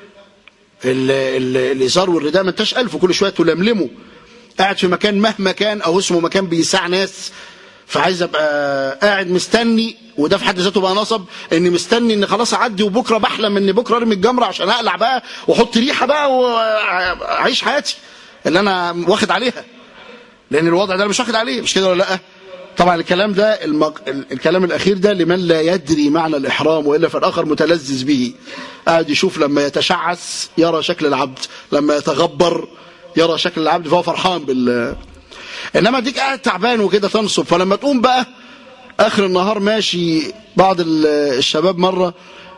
الإزار والرداء ما انتش ألف، وكل شوية تلملمه، قاعد في مكان مهما كان أو اسمه مكان بيساع ناس، فعايز أبقى قاعد مستني، وده في حد ذاته بقى نصب، إني مستني إن خلاص أعدي، وبكرة بحلم إن بكرة أرمي الجمرة عشان أقلع بقى وأحط ريحة بقى وأعيش حياتي اللي أنا واخد عليها، لأن الوضع ده أنا مش واخد عليه، مش كده ولا لأ؟ طبعا الكلام ده الكلام الأخير ده لمن لا يدري معنى الإحرام، وإلا فالآخر متلذذ به، قاعد يشوف لما يتشعث يرى شكل العبد، لما يتغبر يرى شكل العبد، فهو فرحان إنما ديك قاعد تعبان وكده تنصب. فلما تقوم بقى آخر النهار ماشي، بعض الشباب مرة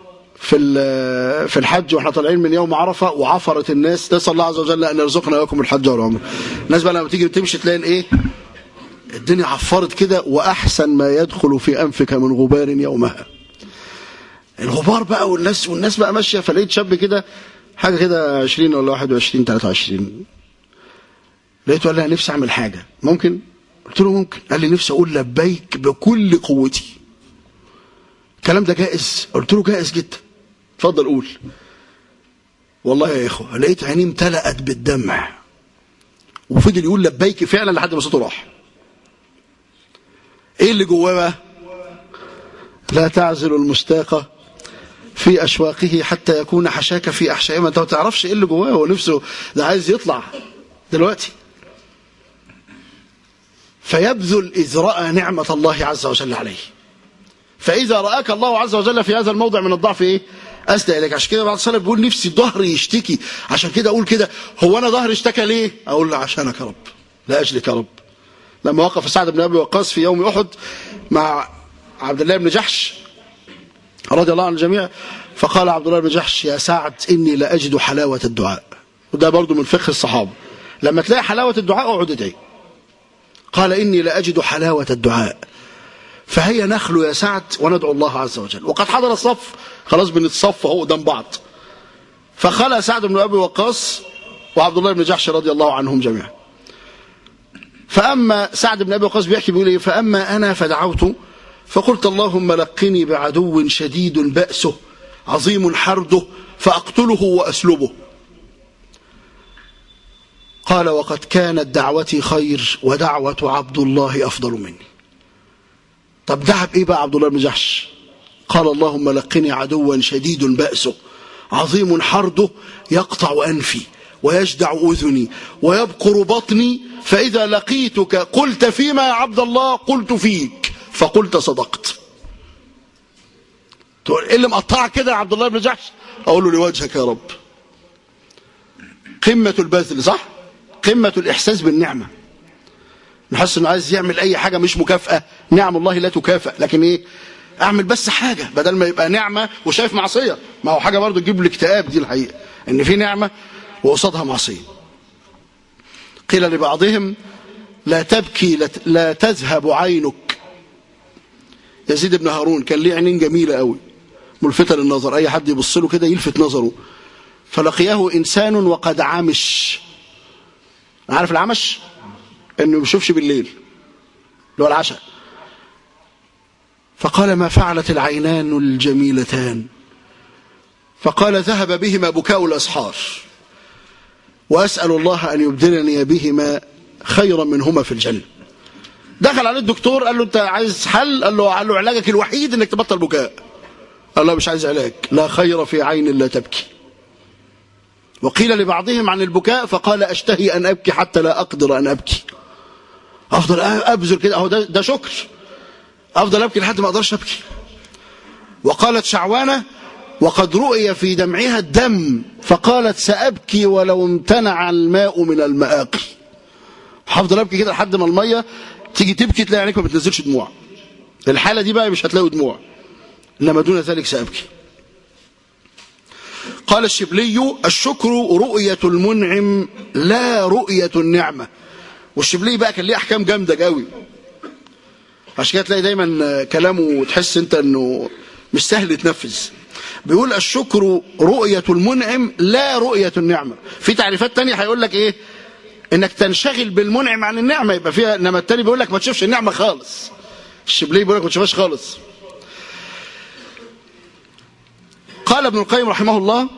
في الحج واحنا طالعين من يوم عرفة وعفرت الناس، نسأل الله عز وجل أن يرزقنا وياكم الحج والعمرة. الناس بقى لما تيجي تمشي تلاقي إيه، الدنيا عفرت كده، وأحسن ما يدخل في أنفك من غبار يومها. الغبار بقى والناس بقى ماشية، فلقيت شاب كده حاجة كده 20 ولا 21 23، لقيته قال لي: نفسي أعمل حاجة، ممكن؟ قلت له ممكن. قال لي: نفسي أقول لبيك بكل قوتي. الكلام ده جائز؟ قلت له جائز جدا، اتفضل قول. والله يا اخوه لقيت عينيه امتلأت بالدمع، وفضل يقول لبيك فعلا لحد ما صوته راح. ايه اللي جواه بقى؟ لا تعزل المشتاق في اشواقه حتى يكون حشاك في احشائه. ما انت ما تعرفش ايه اللي جواه، هو نفسه ده عايز يطلع دلوقتي. فيبذل إذ رأى نعمة الله عز وجل عليه. فإذا رآك الله عز وجل في هذا الموضع من الضعف إيه؟ أسدى إليك. عشان كده بعض السلف بيقول نفسي ظهري يشتكي، عشان كده أقول كده هو أنا ظهري اشتكى ليه؟ أقول له عشانك يا رب، لا أجلك يا رب. لما وقف سعد بن أبي وقاص في يوم أحد مع عبد الله بن جحش رضي الله عن الجميع، فقال عبد الله بن جحش يا سعد إني لأجد حلاوة الدعاء. وده برضو من فقه الصحابة، لما تلاقي حلاوة الدعاء اقعد ادعي. قال إني لأجد حلاوة الدعاء، فهيا نخلو يا سعد وندعو الله عز وجل. وقد حضر الصف، خلاص بنتصف اهو قدام بعض. فخلى سعد بن أبي وقاص وعبد الله بن جحش رضي الله عنهم جميعا. فأما سعد بن أبي وقاص بيحكي بيقول إيه؟ فأما أنا فدعوت فقلت اللهم لقني بعدو شديد بأسه عظيم حرده فأقتله وأسلبه. قال وقد كانت دعوتي خير ودعوة عبد الله أفضل مني. طب دعا بإيه بقى عبد الله بن جحش؟ قال اللهم لقني عدوا شديد بأسه عظيم حرده يقطع أنفي ويجدع أذني ويبقر بطني، فإذا لقيتك قلت فيما يا عبد الله؟ قلت فيك فقلت صدقت. تقول إيه اللي مقطعك كده يا عبد الله بن جحش؟ أقول له لوجهك يا رب. قمة البذل، صح؟ قمة الإحساس بالنعمة، نحس إنه عايز يعمل أي حاجة مش مكافأة. نعم الله لا تكافأ، لكن إيه؟ أعمل بس حاجة بدل ما يبقى نعمة وشايف معصية. ما هو حاجة برضو تجيب الاكتئاب، دي الحقيقة إن في نعمة وقصادها معصية. قيل لبعضهم لا تبكي لا تذهب عينك. يزيد بن هارون كان ليه عينين جميلة قوي ملفتة للنظر، أي حد يبص له كده يلفت نظره. فلقياه إنسان وقد عمش. عارف العمش؟ إنه ما بيشوفش بالليل، اللي هو العشاء. فقال ما فعلت العينان الجميلتان؟ فقال ذهب بهما بكاء الأسحار، وأسأل الله أن يبدلني بهما خيرا منهما في الجنة. دخل عليه الدكتور قال له أنت عايز حل؟ قال له علاجك الوحيد أنك تبطل بكاء. قال له مش عايز علاج، لا خير في عين لا تبكي. وقيل لبعضهم عن البكاء فقال أشتهي أن أبكي حتى لا أقدر أن أبكي. أفضل أبذل كده، أهو ده شكر. أفضل أبكي لحد ما أقدرش أبكي. وقالت شعوانة وقد رؤي في دمعها الدم فقالت سأبكي ولو امتنع الماء من المآقي. هفضل أبكي كده لحد ما المية تيجي تبكي تلاقي عينيك ما بتنزلش دموع. الحالة دي بقى مش هتلاقوا دموع، إنما دون ذلك سأبكي. قال الشبلي الشكر رؤية المنعم لا رؤية النعمة. والشبلي بقى كان ليه أحكام جامدة قوي، عشان كده تلاقي دايما كلامه تحس انت انه مش سهل يتنفذ. بيقول الشكر رؤية المنعم لا رؤية النعمة. في تعريفات تانية هيقول لك ايه؟ انك تنشغل بالمنعم عن النعمة يبقى فيها، انما التاني بيقول لك ما تشوفش النعمة خالص. الشبلي بيقول لك ما تشوفهاش خالص. قال ابن القيم رحمه الله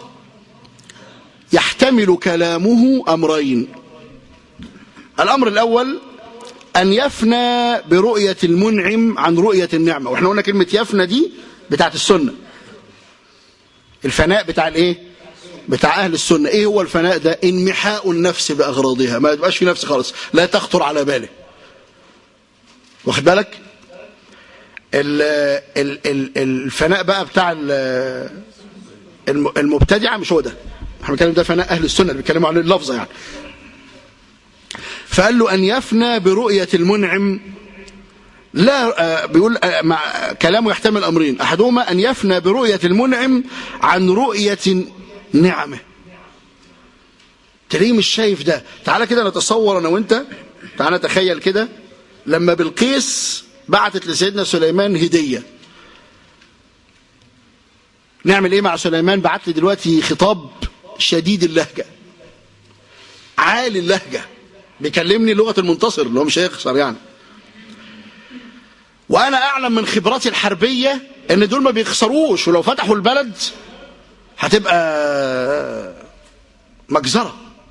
يحتمل كلامه أمرين. الأمر الأول أن يفنى برؤية المنعم عن رؤية النعمة. وإحنا قلنا كلمة يفنى دي بتاعت السنة، الفناء بتاع الإيه؟ بتاع أهل السنة. إيه هو الفناء ده؟ انمحاء النفس بأغراضها، ما يبقاش في نفس خالص، لا تخطر على باله. واخد بالك؟ الفناء بقى بتاع المبتدعة مش هو ده. احنا بنتكلم ده فناء أهل السنة اللي بيتكلموا عن اللفظة يعني. فقال له أن يفنى برؤية المنعم لا بيقول مع كلامه يحتمل أمرين، أحدهما أن يفنى برؤية المنعم عن رؤية نعمه. تلاقيه مش شايف ده. تعالى كده نتصور أنا وأنت، تعالى نتخيل كده لما بلقيس بعتت لسيدنا سليمان هدية. نعمل إيه مع سليمان؟ بعت لي دلوقتي خطاب شديد اللهجة عالي اللهجة، بيكلمني لغة المنتصر اللي هو مش هيخسر يعني. وأنا أعلم من خبراتي الحربية إن دول ما بيخسروش، ولو فتحوا البلد هتبقى مجزرة.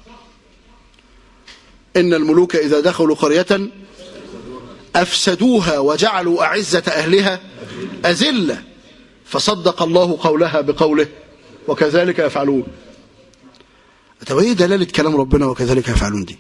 إن الملوك إذا دخلوا قرية أفسدوها وجعلوا أعزة أهلها أذلة، فصدق الله قولها بقوله وكذلك يفعلون. طب ايه دلالة كلام ربنا وكذلك يفعلون دي؟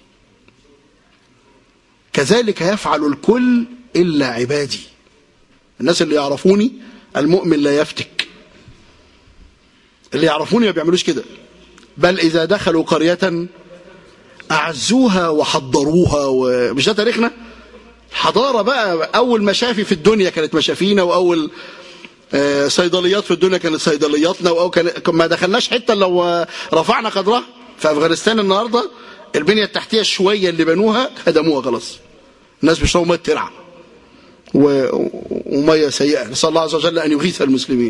كذلك يفعل الكل إلا عبادي. الناس اللي يعرفوني، المؤمن لا يفتك، اللي يعرفوني ما بيعملوش كده، بل إذا دخلوا قرية أعزوها وحضروها. ومش ده تاريخنا؟ حضارة بقى، أول مشافي في الدنيا كانت مشافينا، وأول صيدليات في الدنيا كانت صيدلياتنا، ما دخلناش حتة لو رفعنا قدرها. في أفغانستان النهاردة البنية التحتية شوية اللي بنوها هدموها خلاص، الناس بيشربوا مية ترعة ومية سيئة. نسأل الله عز وجل أن يغيث المسلمين.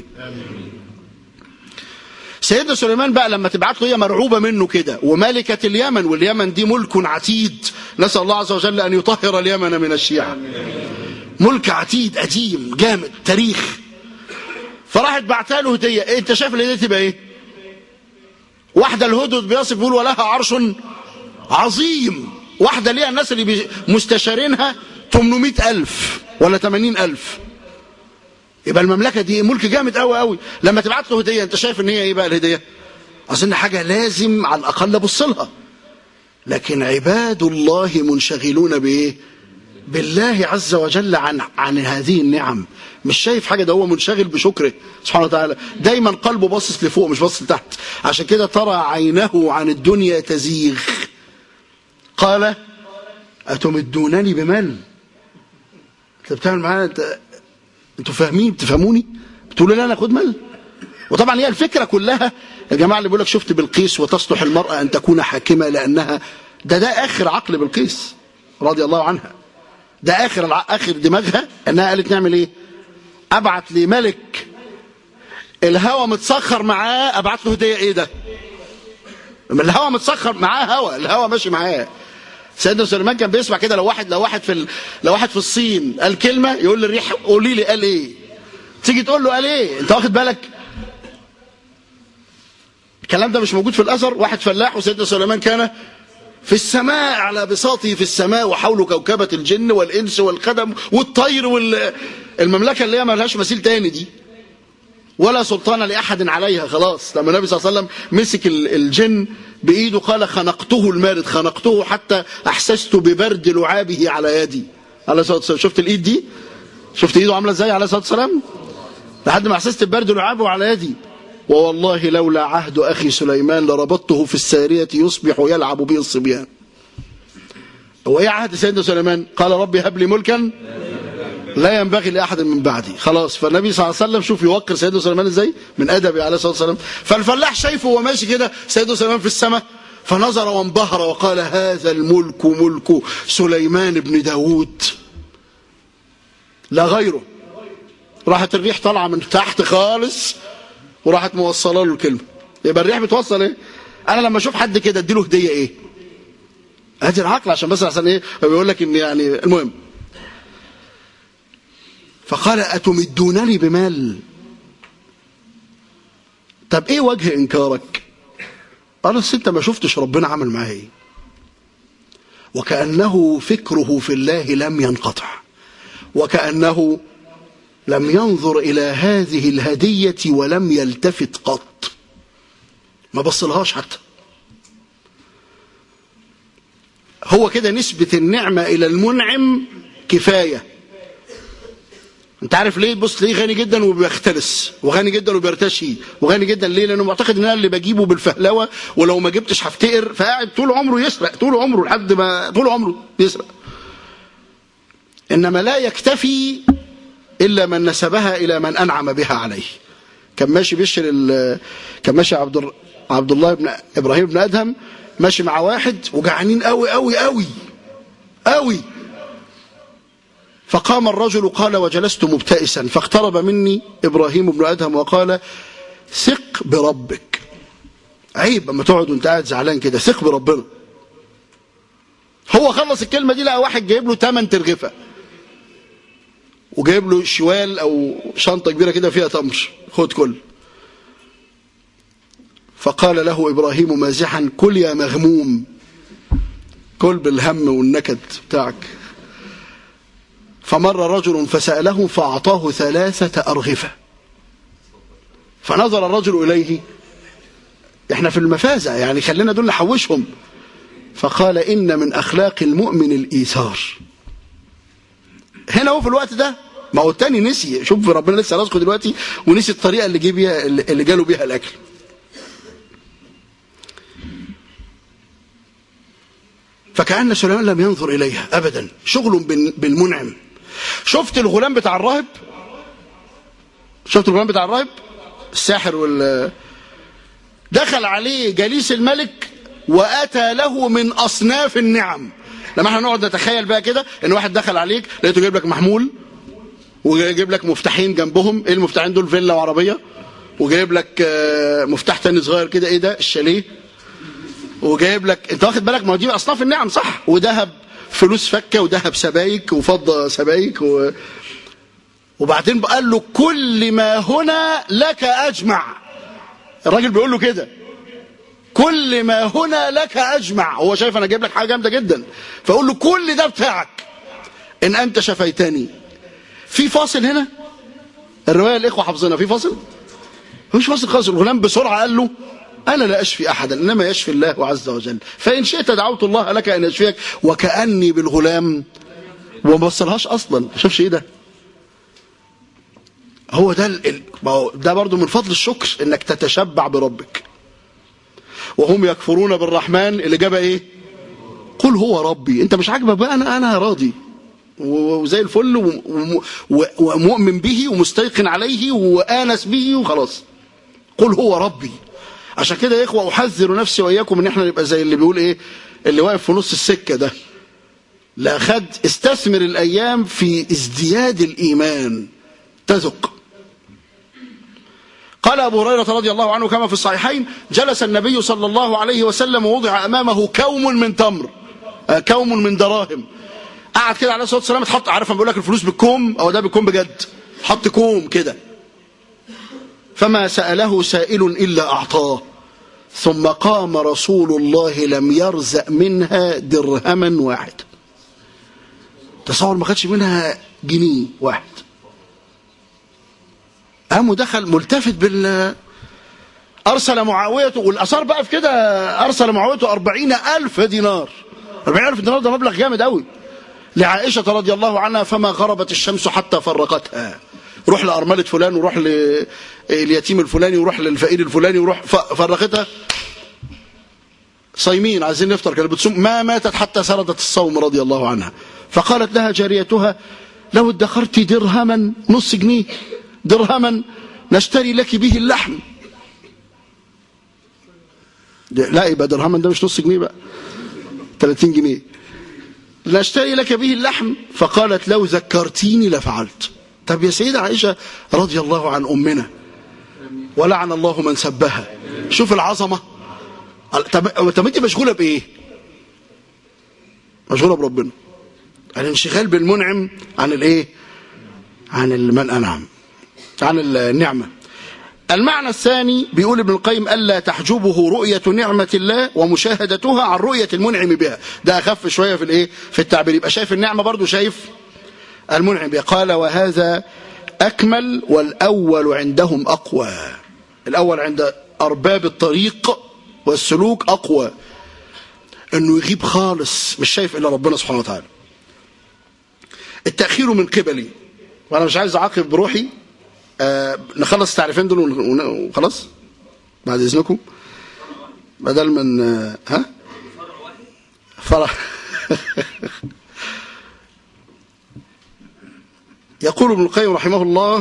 سيدنا سليمان بقى لما تبعت له هي مرعوبة منه كده، وملكة اليمن، واليمن دي ملك عتيد، نسأل الله عز وجل أن يطهر اليمن من الشيعة. ملك عتيد قديم جامد تاريخ. فراحت بعتها له هدية. انت شايف الهدية تبقى ايه؟ واحدة الهدهد بيصف بيقول ولها عرش عظيم. واحدة ليها الناس اللي مستشارينها 800,000 ولا 80,000. يبقى المملكة دي ملك جامد قوي قوي. لما تبعت له هدية انت شايف ان هي ايه بقى الهدية؟ اظن حاجة لازم على الاقل ابص لها. لكن عباد الله منشغلون بايه؟ بالله عز وجل عن هذه النعم. مش شايف حاجة، ده هو منشغل بشكره سبحانه وتعالى، دايما قلبه باصص لفوق مش باصص لتحت. عشان كده ترى عينه عن الدنيا تزيغ. قال أتمدونني بمال؟ انت بتعمل معانا، انتوا فاهمين؟ بتفهموني؟ بتقولوا لا انا خد مال. وطبعا هي الفكرة كلها الجماعة اللي بيقول لك شفت بلقيس وتصلح المرأة أن تكون حاكمة لأنها ده آخر عقل بلقيس رضي الله عنها. ده آخر دماغها أنها قالت نعمل إيه؟ أبعت لي ملك الهوى متسخر معاه، أبعت له هدية. إيه ده؟ الهوى متسخر معاه، الهوى ماشي معاه. سيدنا سليمان كان بيسمع كده، لو واحد في الصين قال كلمة يقول للريح قولي لي قال إيه. تيجي تقول له قال إيه؟ أنت واخد بالك؟ الكلام ده مش موجود في الأثر. واحد فلاح وسيدنا سليمان كان في السماء على بساطه في السماء، وحوله كوكبة الجن والإنس والخدم والطير المملكة اللي هي ما لهاش مثيل تاني دي، ولا سلطان لأحد عليها. خلاص لما النبي صلى الله عليه وسلم مسك الجن بإيده قال خنقته المارد، خنقته حتى أحسست ببرد لعابه على يدي عليه الصلاة والسلام. شفت الإيد دي؟ شفت إيده عاملة إزاي عليه الصلاة والسلام؟ لحد ما أحسست ببرد لعابه على يدي. ووالله لولا عهد أخي سليمان لربطته في السارية يصبح يلعب به الصبيان. هو ايه عهد سيدنا سليمان؟ قال ربي هب لي ملكا لا ينبغي لأحد من بعدي. خلاص. فالنبي صلى الله عليه وسلم شوف يوقر سيدنا سليمان ازاي من أدبه عليه الصلاة والسلام. فالفلاح شايفه وهو ماشي كده سيدنا سليمان في السماء، فنظر وانبهر وقال هذا الملك ملك سليمان بن داود لا غيره. راحت الريح طالعة من تحت خالص وراحت موصله له الكلمه. يبقى الريح بتوصل ايه؟ انا لما اشوف حد كده اديله هديه ايه؟ ادي العقل عشان بس عشان ايه؟ بيقول لك ان يعني المهم. فقال اتمدونني بمال؟ طب ايه وجه انكارك؟ قال اصل انت ما شفتش ربنا عمل معاه ايه. وكانه فكره في الله لم ينقطع، وكانه لم ينظر إلى هذه الهدية ولم يلتفت قط، ما بصلهاش حتى. هو كده نسبة النعمة إلى المنعم كفاية. انت عارف ليه؟ بص ليه غني جدا وبيختلس، وغني جدا وبيرتشي، وغني جدا ليه؟ لأنه معتقد ان انا اللي بجيبه بالفهلوة، ولو ما جبتش هفتقر، فقاعد طول عمره يسرق، طول عمره لحد ما طول عمره يسرق. إنما لا يكتفي إلا من نسبها إلى من أنعم بها عليه. كان ماشي كان ماشي عبد الله بن إبراهيم بن أدهم ماشي مع واحد وجعانين قوي قوي قوي قوي. فقام الرجل قال وجلست مبتئسا، فاقترب مني إبراهيم بن أدهم وقال ثق بربك. عيب اما تقعد وانت قاعد زعلان كده، ثق بربنا. هو خلص الكلمة دي لقى واحد جايب له 8 ترغفة وجايب له شوال او شنطه كبيره كده فيها تمر، خد كل. فقال له ابراهيم مازحا: كل يا مغموم، كل بالهم والنكد بتاعك. فمر رجل فسأله فأعطاه 3 أرغفة. فنظر الرجل إليه: احنا في المفازة يعني، خلينا دول نحوشهم. فقال: إن من أخلاق المؤمن الإيثار. هنا هو في الوقت ده، ما هو التاني نسي، شوف ربنا لسه رزقه دلوقتي ونسي الطريقة اللي جاله بيها الأكل. فكأن سليمان لم ينظر إليها أبدا، شغل بالمنعم. شفت الغلام بتاع الراهب؟ شفت الغلام بتاع الراهب الساحر دخل عليه جليس الملك وأتى له من أصناف النعم. لما احنا نقعد نتخيل بقى كده ان واحد دخل عليك لقيته جايب لك محمول، وجايب لك مفتاحين جنبهم، ايه المفتاحين دول؟ فيلا وعربية. وجايب لك مفتاح تاني صغير كده، ايه ده؟ الشاليه. وجايب لك، انت واخد بالك؟ ما هو دي اصناف النعم صح. وذهب فلوس فكه، وذهب سبايك، وفضه سبايك وبعدين قال له: كل ما هنا لك اجمع. الراجل بيقول له كده: كل ما هنا لك اجمع. هو شايف انا جايب لك حاجه جامده جدا، فاقول له: كل ده بتاعك ان انت شفيتني. في فاصل هنا، الروايه الاخوه حافظينها، في فاصل؟ مش فاصل خالص. الغلام بسرعه قال له: أنا لا أشفي أحدا، إنما يشفي الله عز وجل، فإن شئت دعوت الله لك أن يشفيك. وكأني بالغلام وما بصلهاش أصلا، ما شافش إيه ده. هو ده برضو من فضل الشكر، إنك تتشبع بربك. وهم يكفرون بالرحمن، اللي جاب إيه؟ قل هو ربي. أنت مش عاجبك بقى، أنا راضي وزي الفل ومؤمن به ومستيقن عليه وآنس به وخلاص. قل هو ربي. عشان كده يا إخوة أحذر نفسي وإياكم إن احنا نبقى زي اللي بيقول إيه، اللي واقف في نص السكة ده. لا، استثمر الأيام في ازدياد الإيمان تذق. قال أبو هريرة رضي الله عنه كما في الصحيحين: جلس النبي صلى الله عليه وسلم ووضع أمامه كوم من تمر، كوم من دراهم. قعد كده عليه الصلاة والسلام، اتحط، عارف بيقول لك الفلوس بالكوم، أو ده بالكوم بجد، حط كوم كده. فما سأله سائل إلا أعطاه. ثم قام رسول الله لم يرزق منها درهما واحد. تصور ما خدش منها جنيه واحد. قام ودخل ملتفت أرسل معاوية، والأثار بقى في كده، أرسل معاوية 40,000 دينار. 40,000 دينار ده مبلغ جامد قوي. لعائشة رضي الله عنها: فما غربت الشمس حتى فرقتها. روح لأرملة فلان، وروح لليتيم الفلاني، وروح للفقير الفلاني، وروح فرقتها. صايمين عايزين نفطر، كانت بتصوم، ما ماتت حتى سردت الصوم رضي الله عنها. فقالت لها جاريتها: لو ادخرت درهما، نص جنيه، درهما نشتري لك به اللحم. لا، يبقى درهما ده مش نص جنيه بقى، 30 جنيه. نشتري لك به اللحم. فقالت: لو ذكرتيني لفعلت. طب يا سيدة عائشة رضي الله عن أمنا، ولعن الله من سبها. شوف العظمة. طب انت مشغولة بإيه؟ مشغولة بربنا. الانشغال بالمنعم عن الإيه؟ عن من أنعم، عن النعمة. المعنى الثاني بيقول ابن القيم: ألا تحجبه رؤية نعمة الله ومشاهدتها عن رؤية المنعم بها. ده أخف شوية في الإيه؟ في التعبير، يبقى شايف النعمة برضو شايف المنعم بها. قال: وهذا أكمل، والأول عندهم أقوى. الأول عند أرباب الطريق والسلوك أقوى، أنه يغيب خالص، مش شايف إلا ربنا سبحانه وتعالى. التأخير من قبلي، وأنا مش عايز أعاقب بروحي. نخلص التعريفين دول وخلاص بعد إذنكم، بدل من فرح. يقول ابن القيم رحمه الله: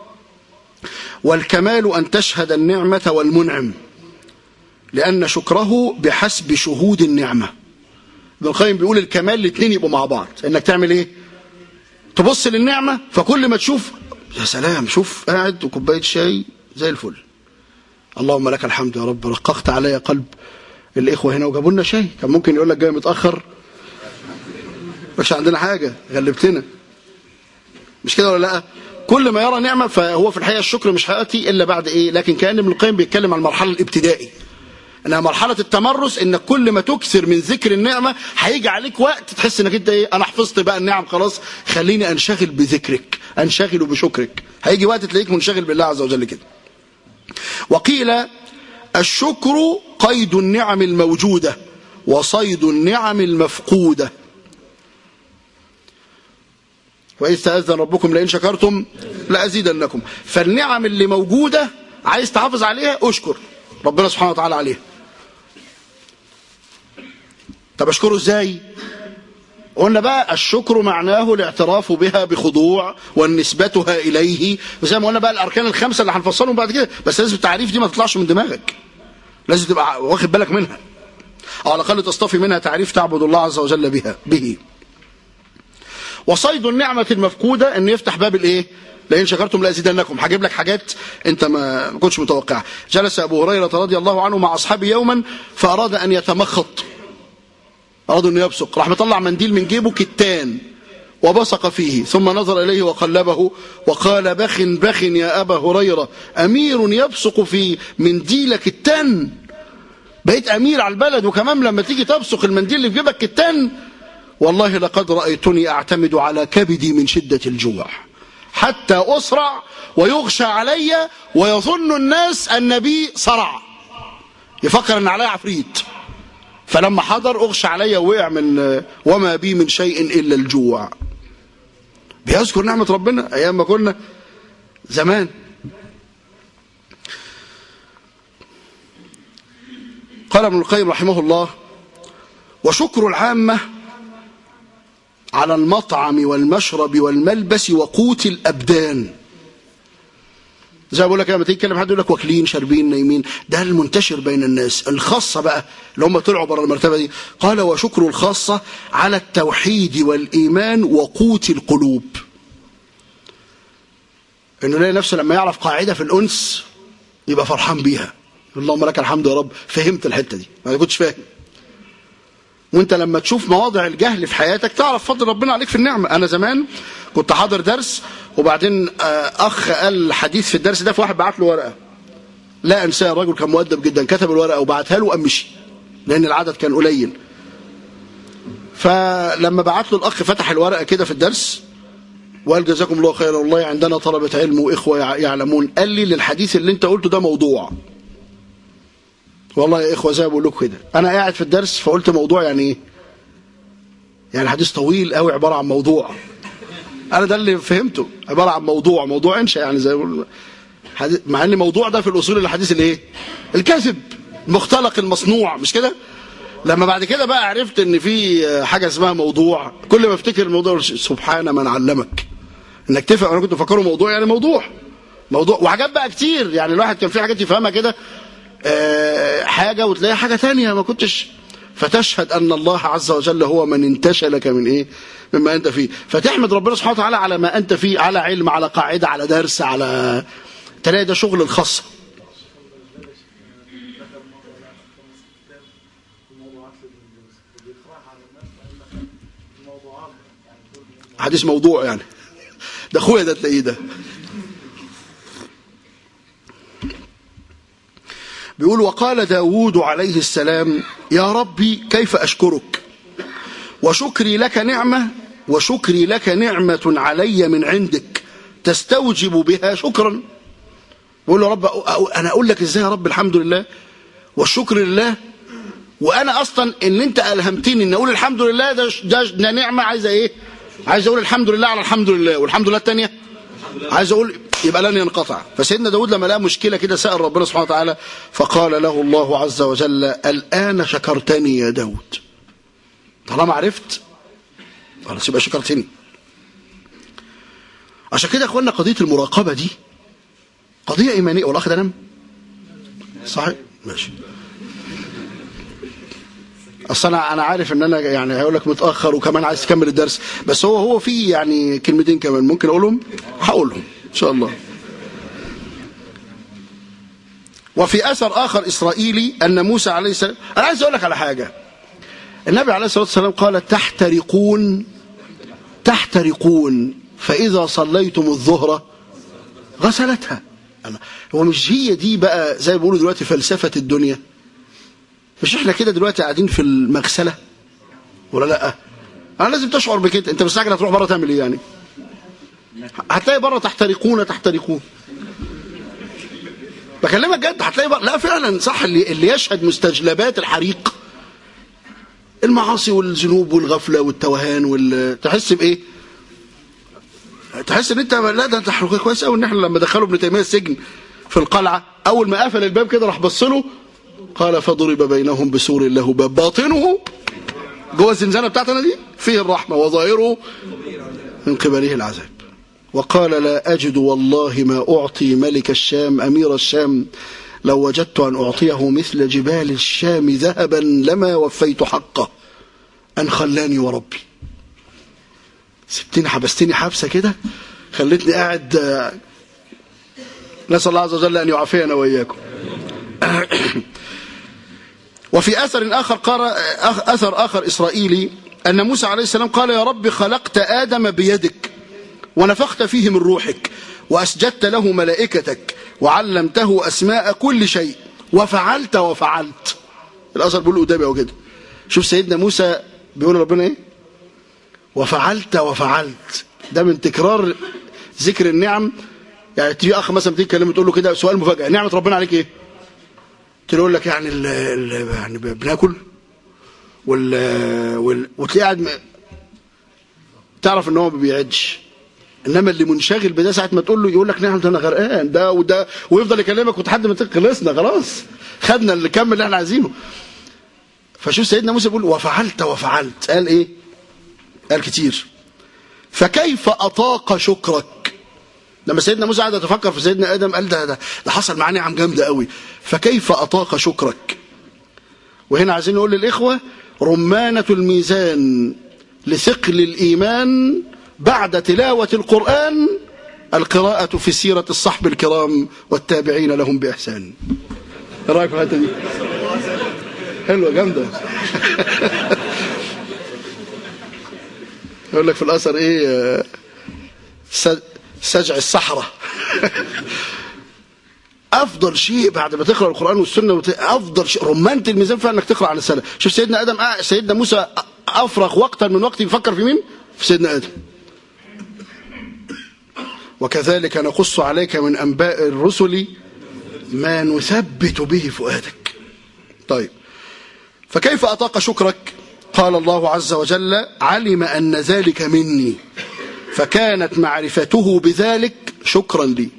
والكمال أن تشهد النعمة والمنعم، لأن شكره بحسب شهود النعمة. ابن القيم بيقول الكمال الاثنين يبقوا مع بعض. انك تعمل ايه؟ تبص للنعمة، فكل ما تشوف يا سلام، شوف قاعد وكوباية شاي زي الفل، اللهم لك الحمد يا رب، رققت علي قلب الإخوة هنا وجابوا لنا شاي. كان ممكن يقول لك جاي متأخر، مش عندنا حاجة، غلبتنا. مش كده ولا لا؟ كل ما يرى نعمة فهو في الحقيقة الشكر مش هيأتي إلا بعد إيه. لكن كان ابن القيم بيتكلم عن المرحلة الابتدائي، انها مرحلة التمرس، انك كل ما تكثر من ذكر النعمة هيجي عليك وقت تحس انك انت ايه، انا حفظت بقى النعم خلاص، خليني انشغل بذكرك، انشغل بشكرك. هيجي وقت تلاقيك منشغل بالله عز وجل كده. وقيل الشكر قيد النعم الموجودة وصيد النعم المفقودة. وإذ تأذن ربكم لئن شكرتم لأزيدنكم. فالنعم اللي موجودة عايز تحافظ عليها، اشكر ربنا سبحانه وتعالى عليها. طب اشكره ازاي؟ قلنا بقى الشكر معناه الاعتراف بها بخضوع والنسبتها اليه، وزي ما قلنا بقى الاركان الخمسه اللي هنفصلهم بعد كده، بس لازم التعريف دي ما تطلعش من دماغك، لازم تبقى واخد بالك منها، او على الاقل تصطفي منها تعريف تعبد الله عز وجل به. وصيد النعمه المفقوده ان يفتح باب الايه؟ لئن شكرتم لأزيدنكم. هجيب لك حاجات انت ما كنتش متوقعها. جلس ابو هريره رضي الله عنه مع اصحابه يوما فاراد ان يتمخط، اراد انه يبصق، راح مطلع منديل من جيبه كتان وبصق فيه، ثم نظر اليه وقلبه وقال بخ بخ يا ابا هريره، امير يبصق في منديل كتان؟ بقيت امير على البلد وكمان لما تيجي تبصق المنديل اللي في جيبك كتان؟ والله لقد رايتني اعتمد على كبدي من شده الجوع حتى أسرع ويغشى علي ويظن الناس أن بي صرع، يفكر أن علي عفريت. فلما حضر أغشى علي ووقع من وما بي من شيء إلا الجوع. بيذكر نعمة ربنا أيام ما كنا زمان. قال ابن القيم رحمه الله: وشكر العامة على المطعم والمشرب والملبس وقوت الأبدان. زي ما بقول لك لما تيجي تكلم حد يقول لك واكلين شاربين نايمين، ده المنتشر بين الناس. الخاصة بقى اللي هم طلعوا بره المرتبة دي، قال: وشكر الخاصة على التوحيد والإيمان وقوت القلوب. إنه لاقي نفسه لما يعرف قاعدة في الأنس يبقى فرحان بيها، اللهم لك الحمد يا رب، فهمت الحتة دي ما كنتش فاهم. وانت لما تشوف مواضع الجهل في حياتك تعرف فضل ربنا عليك في النعمة. انا زمان كنت حاضر درس وبعدين اخ قال حديث في الدرس ده، فواحد بعت له ورقة لا انساه، الراجل كان مؤدب جدا، كتب الورقة وبعتها له وقام مشي لان العدد كان قليل. فلما بعت له الاخ فتح الورقة كده في الدرس وقال: جزاكم الله خيرا، والله عندنا طلبة علم واخوة يعلمون، قال لي للحديث اللي انت قلته ده موضوع. والله يا إخوة زي ما بقول لكم كده، أنا قاعد في الدرس فقلت موضوع يعني إيه؟ يعني حديث طويل قوي عبارة عن موضوع. أنا ده اللي فهمته، عبارة عن موضوع إنشاء يعني، زي مع إن موضوع ده في الأصول الحديث الإيه؟ الكذب، المختلق المصنوع، مش كده؟ لما بعد كده بقى عرفت إن في حاجة اسمها موضوع، كل ما أفتكر الموضوع سبحان من علمك إنك تفهم. أنا كنت بفكره موضوع يعني موضوع وحاجات بقى كتير، يعني الواحد كان في حاجات يفهمها كده حاجة وتلاقيها حاجة تانية ما كنتش. فتشهد أن الله عز وجل هو من انتشلك من إيه؟ مما أنت فيه. فتحمد ربنا سبحانه وتعالى على ما أنت فيه، على علم، على قاعدة، على درس، على تلاقي ده شغل الخاصة. حديث موضوع يعني ده أخويا ده تلاقيه ده. بيقول: وقال داود عليه السلام: يا ربي كيف أشكرك وشكري لك نعمة علي من عندك تستوجب بها شكرا. بيقول له: رب أنا أقول لك إزاي يا رب الحمد لله والشكر لله، وأنا أصلا إن أنت ألهمتني إن أقول الحمد لله، ده نعمة. عايز إيه؟ عايز أقول الحمد لله على الحمد لله، والحمد لله الثانية عايز أقول يبقى لن ينقطع. فسيدنا داود لما لقى مشكلة كده سأل ربنا سبحانه وتعالى، فقال له الله عز وجل: الآن شكرتني يا داود. طالما عرفت خلاص يبقى شكرتني. عشان كده يا اخوانا قضية المراقبة دي قضية إيمانية. والأخ ده نام صحيح؟ ماشي. أصل أنا عارف إن أنا يعني هقول لك متأخر وكمان عايز تكمل الدرس، بس هو في يعني كلمتين كمان ممكن أقولهم، هقولهم إن شاء الله. وفي أثر آخر إسرائيلي أن موسى عليه السلام، أنا عايز أقول لك على حاجة. النبي عليه الصلاة والسلام قال: تحترقون فإذا صليتم الظهر غسلتها. هو مش هي دي بقى زي ما بيقولوا دلوقتي فلسفة الدنيا؟ مش احنا كده دلوقتي قاعدين في المغسلة ولا لا؟ انا لازم تشعر بكده. انت مستعجل هتروح بره تعمل ايه يعني؟ هتلاقي بره تحترقون. بكلمك جد، هتلاقي بره. لا فعلا صح، اللي يشهد مستجلبات الحريق، المعاصي والذنوب والغفله والتوهان تحس بايه؟ تحس ان انت لا ده انت كويس قوي ان احنا لما دخلوا ابن تيميه السجن في القلعه، اول ما قفل الباب كده راح بص له قال فضرب بينهم بسور له باب باطنه جوه الزنزانه بتاعتنا دي فيه الرحمه وظاهره من قبله العذاب. وقال لا أجد والله ما أعطي ملك الشام أمير الشام لو وجدت أن أعطيه مثل جبال الشام ذهبا لما وفيت حقه أن خلاني وربي. سبتني حبستني حبسة كده خلتني قاعد. نسأل الله عز وجل أن يعافينا وإياكم. وفي أثر آخر إسرائيلي أن موسى عليه السلام قال يا رب خلقت آدم بيدك ونفخت فيه من روحك وأسجدت له ملائكتك وعلمته أسماء كل شيء وفعلت. الأثر بيقول قدامي أو كده. شوف سيدنا موسى بيقول ربنا إيه؟ وفعلت. ده من تكرار ذكر النعم. يعني تيجي أخ مثلا بتيجي تكلمه تقول له كده سؤال مفاجأة، نعمة ربنا عليك إيه؟ تقول لك يعني يعني بناكل وتلاقي قاعد تعرف ان هو ما بيعدش. انما اللي منشغل بده ساعه ما تقول له يقول لك نعم انا غرقان ده وده، ويفضل يكلمك لحد ما خلصنا خلاص خدنا اللي كمل اللي احنا عايزينه. فشوف سيدنا موسى بيقول وفعلت. قال ايه؟ قال كتير. فكيف اطاق شكرك؟ لما سيدنا موسى قعد يتفكر في سيدنا ادم قال ده حصل معاه نعم جامده قوي. فكيف اطاق شكرك؟ وهنا عايزين نقول للاخوه رمانه الميزان لثقل الايمان بعد تلاوة القرآن القراءة في سيرة الصحب الكرام والتابعين لهم بإحسان. ايه رأيك في الحتة دي؟ حلوة جامدة. يقول لك في الأثر ايه؟ سجع الصحراء. أفضل شيء بعد ما تقرأ القرآن والسنة أفضل شيء رمانة الميزان فعلا انك تقرأ عن السنة. شوف سيدنا موسى أفرغ وقتا من وقت يفكر في مين؟ في سيدنا آدم. وكذلك نقص عليك من أنباء الرسل ما نثبت به فؤادك. طيب فكيف أطاق شكرك؟ قال الله عز وجل علم أن ذلك مني فكانت معرفته بذلك شكرا لي.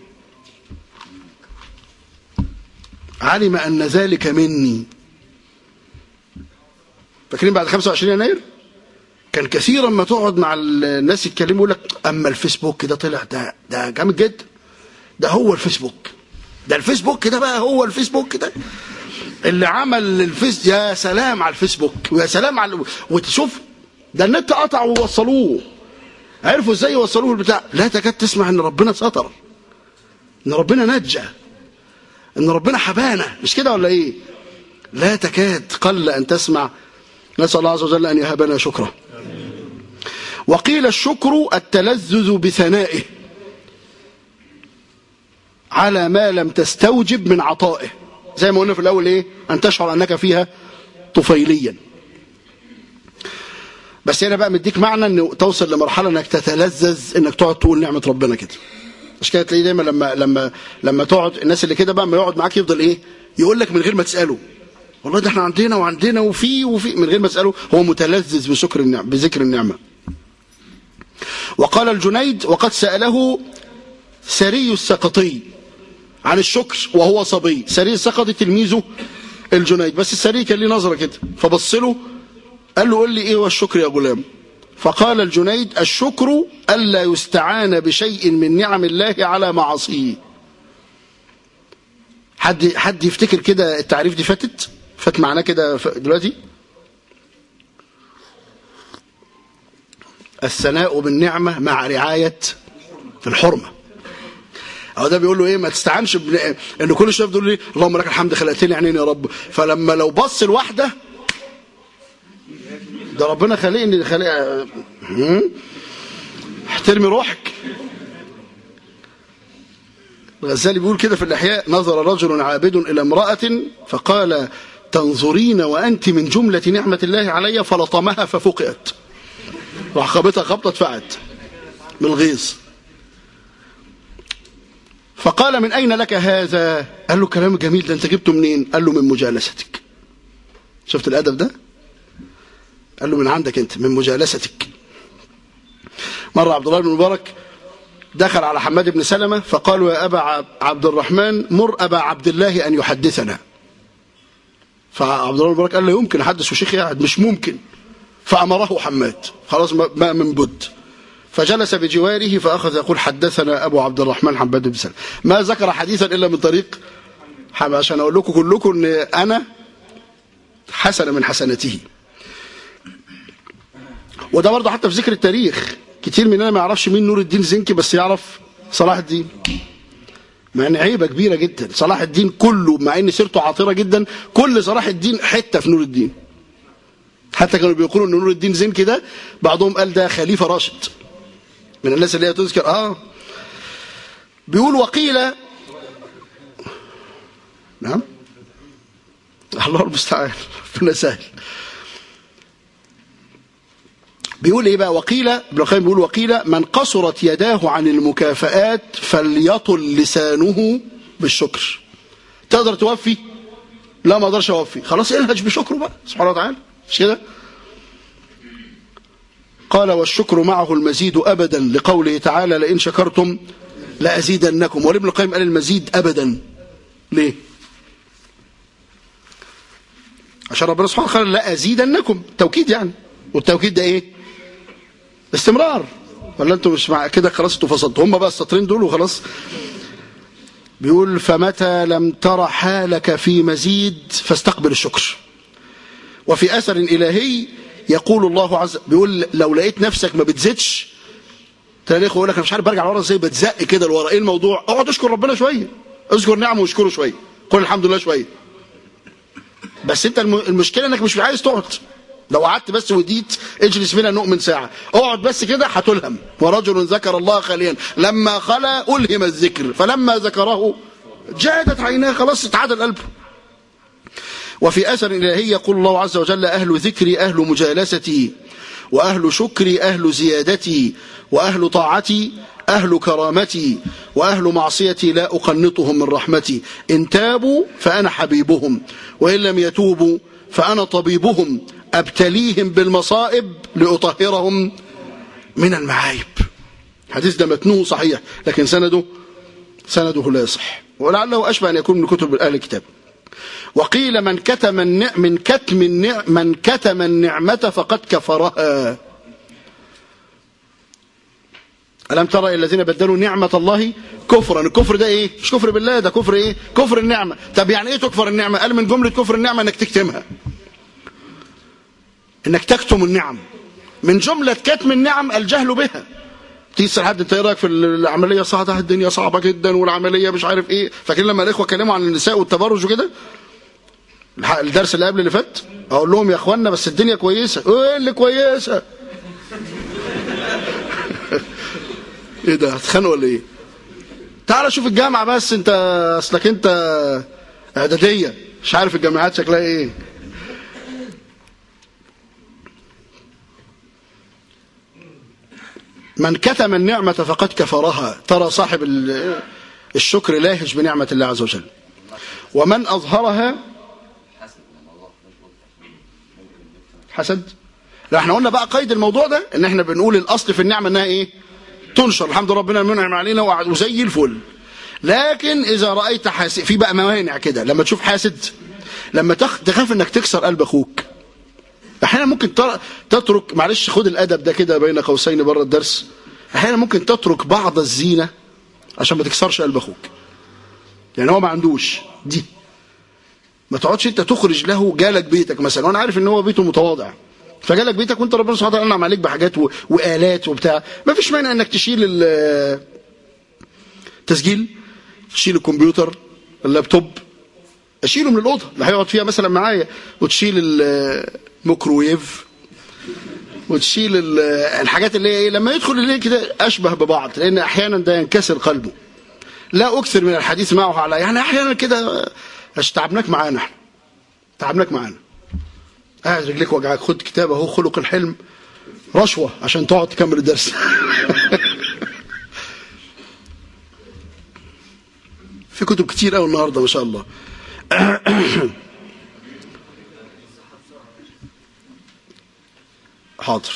علم أن ذلك مني. فاكرين بعد 25 يناير كان كثيرا ما تقعد مع الناس يتكلموا يقول لك اما الفيسبوك ده طلع ده جامد جدا، ده هو الفيسبوك، ده الفيسبوك ده بقى هو الفيسبوك ده اللي عمل يا سلام على الفيسبوك ويا سلام على وتشوف ده النت قطع ووصلوه. عرفوا ازاي يوصلوه البتاع؟ لا تكاد تسمع ان ربنا ستر، ان ربنا نجى، ان ربنا حبانا، مش كده ولا ايه؟ لا تكاد، قل ان تسمع. نسأل الله عز وجل ان يهبنا شكره. وقيل الشكر التلذذ بثنائه على ما لم تستوجب من عطائه، زي ما قلنا في الاول ايه؟ ان تشعر انك فيها طفيليا. بس هنا بقى مديك معنى ان توصل لمرحله انك تتلذذ انك تقعد تقول نعمه ربنا كده. مش كده تلاقيه دايما لما تقعد الناس اللي كده بقى ما يقعد معاك يفضل ايه؟ يقول لك من غير ما تساله والله ده احنا عندنا وعندنا وفي من غير ما تساله، هو متلذذ بشكر النعمه بذكر النعمه. وقال الجنيد وقد سأله سري السقطي عن الشكر وهو صبي. سري السقطي تلميذه الجنيد، بس السري كان ليه نظرة كده فبص له قال له قل لي ايه هو الشكر يا غلام؟ فقال الجنيد الشكر ألا يستعان بشيء من نعم الله على معاصيه. حد يفتكر كده التعريف دي فات معناه كده دلوقتي؟ الثناء بالنعمة مع رعاية في الحرمة. أو ده بيقول له إيه؟ ما تستعنش إن كل شوية بتقول لي اللهم لك الحمد خلقتني عينين يا رب، فلما لو بص الواحدة ده ربنا خلقني احترمي روحك. الغزالي بيقول كده في الإحياء: نظر رجل عابد إلى امرأة فقال: تنظرين وأنت من جملة نعمة الله علي، فلطمها ففقئت، راح خبطها خبطة اتفقعت من الغيظ. فقال: من أين لك هذا؟ قال له: كلام جميل ده، أنت جبته منين؟ قال له: من مجالستك. شفت الأدب ده؟ قال له: من عندك أنت، من مجالستك. مرة عبد الله بن مبارك دخل على حماد بن سلمة فقالوا: يا أبا عبد الرحمن مر أبا عبد الله أن يحدثنا. فعبد الله بن مبارك قال: لا يمكن أحدث وشيخ قاعد، مش ممكن. فأمره حماد، خلاص ما من بد. فجلس بجواره فأخذ يقول: حدثنا أبو عبد الرحمن حماد بن سلمة. ما ذكر حديثا إلا من طريق حماد، عشان أقول لكم كلكم أن أنا حسن من حسنته. وده برضه حتى في ذكر التاريخ كتير مننا ما يعرفش مين نور الدين زنكي، بس يعرف صلاح الدين، مع ان عيبه كبيره جدا. صلاح الدين كله، مع ان سيرته عاطره جدا، كل صلاح الدين حته في نور الدين. حتى كانوا بيقولوا ان نور الدين زنكي ده بعضهم قال ده خليفه راشد من الناس اللي هي تذكر. بيقول: وقيل، نعم، الله المستعان، ربنا سهل. بيقول ايه بقى؟ وقيل، ابن القيم بيقول: وقيل من قصرت يداه عن المكافآت فليطل لسانه بالشكر. تقدر توفي؟ لا ما اقدرش اوفي، خلاص الهج بشكره بقى سبحانه وتعالى، مش كده؟ قال: والشكر معه المزيد ابدا، لقوله تعالى: لئن شكرتم لازيدنكم. ولابن القيم قال المزيد ابدا. ليه؟ عشان ربنا سبحانه قال: لازيدنكم، توكيد يعني، والتوكيد ده ايه؟ استمرار. ولا انتم مش مع كده؟ خلاص انتوا فصلتوا. هم بقى السطرين دول وخلاص. بيقول: فمتى لم تر حالك في مزيد فاستقبل الشكر. وفي اثر الهي يقول الله عز وجل، بيقول: لو لقيت نفسك ما بتزيدش، تلاقي يقول لك: انا مش عارف برجع لورا ازاي، بتزق كده لورا، ايه الموضوع؟ اقعد اشكر ربنا شويه، اذكر نعمه واشكره شويه، قل الحمد لله شويه. بس انت المشكله انك مش عايز تقعد. لو قعدت بس وديت اجلس بنا نؤمن ساعة، اقعد بس كده هتلهم. ورجل ذكر الله خاليا لما خلا ألهم الذكر فلما ذكره جادت عيناه، خلاص اتعادل قلبه. وفي أثر إلهي يقول الله عز وجل: أهل ذكري أهل مجالستي، وأهل شكري أهل زيادتي، وأهل طاعتي أهل كرامتي، وأهل معصيتي لا أقنطهم من رحمتي. إن تابوا فأنا حبيبهم، وإن لم يتوبوا فأنا طبيبهم، أبتليهم بالمصائب لأطهرهم من المعايب. الحديث ده متنوه صحيح، لكن سنده لا يصح، ولعله أشبه أن يكون من كتب أهل الكتاب. وقيل: من كتم النعمة فقد كفرها. ألم ترى إلى الذين بدلوا نعمة الله كفرا. الكفر ده إيه؟ مش كفر بالله، ده كفر إيه؟ كفر النعمة. طب يعني إيه تكفر النعمة؟ قال: من جملة كفر النعمة إنك تكتمها، إنك تكتم النعم. من جملة كتم النعم الجهل بها. تيجي حد: انت ايه رايك في العمليه؟ صعبه، الدنيا صعبه جدا والعمليه مش عارف ايه. فاكرين لما الاخوه اتكلموا عن النساء والتبرج وكده الدرس اللي قبل اللي فات؟ اقول لهم: يا اخوانا بس الدنيا كويسه. ايه اللي كويسه؟ ايه ده، هتخانقوا ولا ايه؟ تعال شوف الجامعه بس، انت اصلك انت اعداديه مش عارف الجامعات شكلها ايه. من كتم النعمة فقد كفرها. ترى صاحب الشكر لاهج بنعمة الله عز وجل. ومن أظهرها حسد. لا احنا قلنا بقى قيد الموضوع ده ان احنا بنقول الاصل في النعمة انها ايه؟ تنشر. الحمد لله ربنا منعم علينا وزي الفل. لكن اذا رأيت حاسد، في بقى موانع كده. لما تشوف حاسد، لما تخاف انك تكسر قلب اخوك، احيانا ممكن تترك، معلش خد الادب ده كده بين قوسين بره الدرس، احيانا ممكن تترك بعض الزينه عشان ما تكسرش قلب اخوك. يعني هو ما عندوش دي، ما تقعدش انت تخرج له. جالك بيتك مثلا وانا عارف ان هو بيته متواضع، فجالك بيتك وانت ربنا سبحانه وتعالى انعم عليك بحاجات والات وبتاع، ما فيش مانع انك تشيل التسجيل، تشيل الكمبيوتر، اللابتوب، اشيله من الاوضه اللي هيقعد فيها مثلا معايا، وتشيل الميكروويف وتشيل الحاجات اللي هي ايه لما يدخل الليل كده اشبه ببعض، لان احيانا ده ينكسر قلبه. لا اكثر من الحديث معه على يعني احيانا كده تعبناك معانا، احنا تعبناك معانا، قاعد رجليك وجعك، خد كتاب اهو خلق الحلم رشوه عشان تقعد تكمل الدرس. في كتب كتير قوي النهارده ما شاء الله. حاضر.